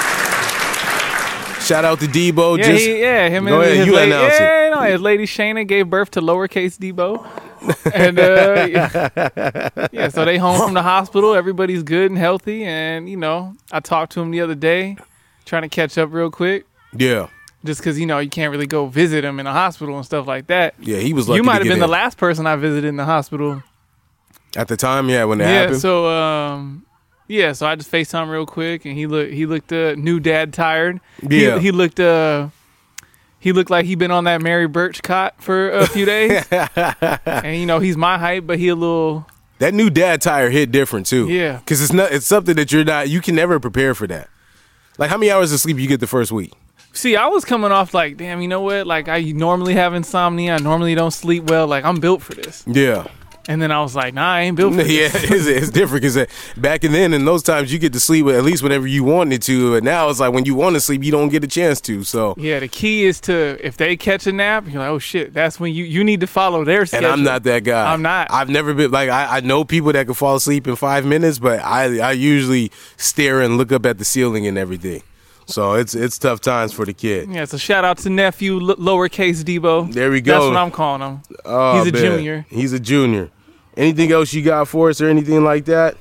Shout out to Debo.
Yeah,
Just,
he, yeah, him and
go ahead,
his
you
lady,
announce it.
yeah, no, his lady Shayna gave birth to lowercase Debo. And uh, yeah. yeah, so they home from the hospital. Everybody's good and healthy. And, you know, I talked to him the other day, trying to catch up real quick.
Yeah.
Just because, you know, you can't really go visit him in a hospital and stuff like that.
Yeah, he was lucky
You might
to
have
get
been
in.
the last person I visited in the hospital.
At the time, yeah, when that
yeah,
happened.
so, um, yeah, so I just FaceTime real quick, and he looked, he looked, uh, new dad tired.
Yeah.
He, he looked, uh, he looked like he'd been on that Mary Birch cot for a few days. And, you know, he's my height, but he a little...
That new dad tire hit different, too.
Yeah.
Because it's not, it's something that you're not, you can never prepare for that. Like, how many hours of sleep you get the first week?
See, I was coming off like, damn, you know what? Like, I normally have insomnia. I normally don't sleep well. Like, I'm built for this.
Yeah.
And then I was like, nah, I ain't built for
Yeah,
this.
it's, it's different because back and then in those times you get to sleep at least whenever you wanted to, and now it's like when you want to sleep you don't get a chance to. So
Yeah, the key is to, if they catch a nap, you're like, oh shit, that's when you, you need to follow their
and
schedule.
I'm not that guy.
I'm not.
I've never been like I, I know people that can fall asleep in five minutes, but I I usually stare and look up at the ceiling and everything. So it's it's tough times for the kid.
Yeah, so shout out to nephew l- lowercase Debo.
There we go.
That's what I'm calling him.
Oh,
He's a
man.
junior.
He's a junior. Anything else you got for us or anything like that?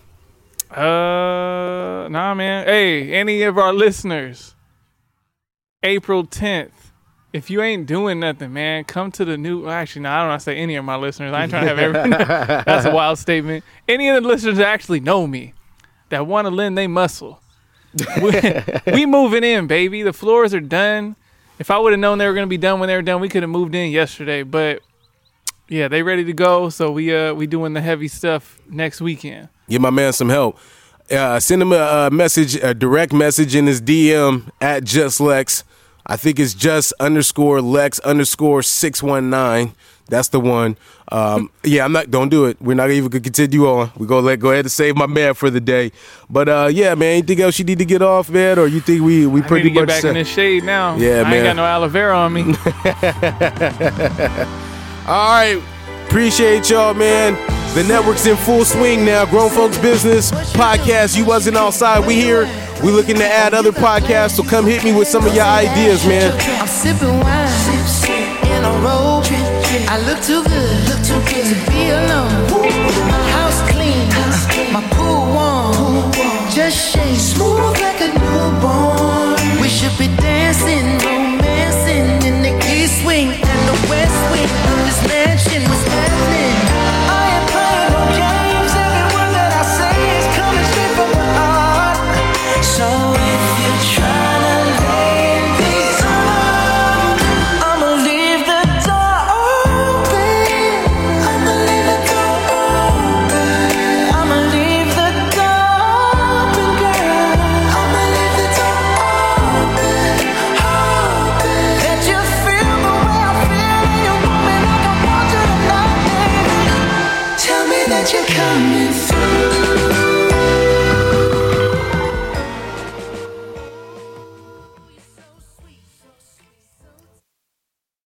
Uh, nah, man. Hey, any of our listeners, April tenth. If you ain't doing nothing, man, come to the new. Well, actually, no, I don't want to say any of my listeners. I ain't trying to have everyone. That's a wild statement. Any of the listeners that actually know me, that want to lend they muscle. we, we moving in, baby. The floors are done. If I would have known they were going to be done when they were done, we could have moved in yesterday. But yeah, they ready to go. So we uh we doing the heavy stuff next weekend.
Give my man some help. Uh, send him a, a message, a direct message in his D M at Just Lex. I think it's just underscore Lex underscore six one nine. That's the one. Um, yeah, I'm not. Don't do it. We're not even gonna continue on. We gonna let go ahead and save my man for the day. But uh, yeah, man. Anything else you need to get off, man, or you think we we
I
pretty
need to get
much
back
set?
in this shade now.
Yeah,
I
man.
ain't got no aloe vera on me.
All right. Appreciate y'all, man. The network's in full swing now. Grown Folks Business podcast. You wasn't outside. We here. We looking to add other podcasts. So come hit me with some of your ideas, man.
I'm sipping wine in a robe. I look too good, look too good to be alone. My house clean, my pool warm. Just shake smooth like a newborn. We should be dancing, romancing in the east wing and the west wing of this mansion. What's happening? I ain't playing no games. Every word that I say is coming straight from my heart. So if you're trying to lay these on, I'ma leave the door open. I'ma leave the door open. I'ma leave the door open, girl. I'ma leave the door open, open. Let you feel the way I feel, and you want me like I want you tonight, baby. Tell me that you're coming.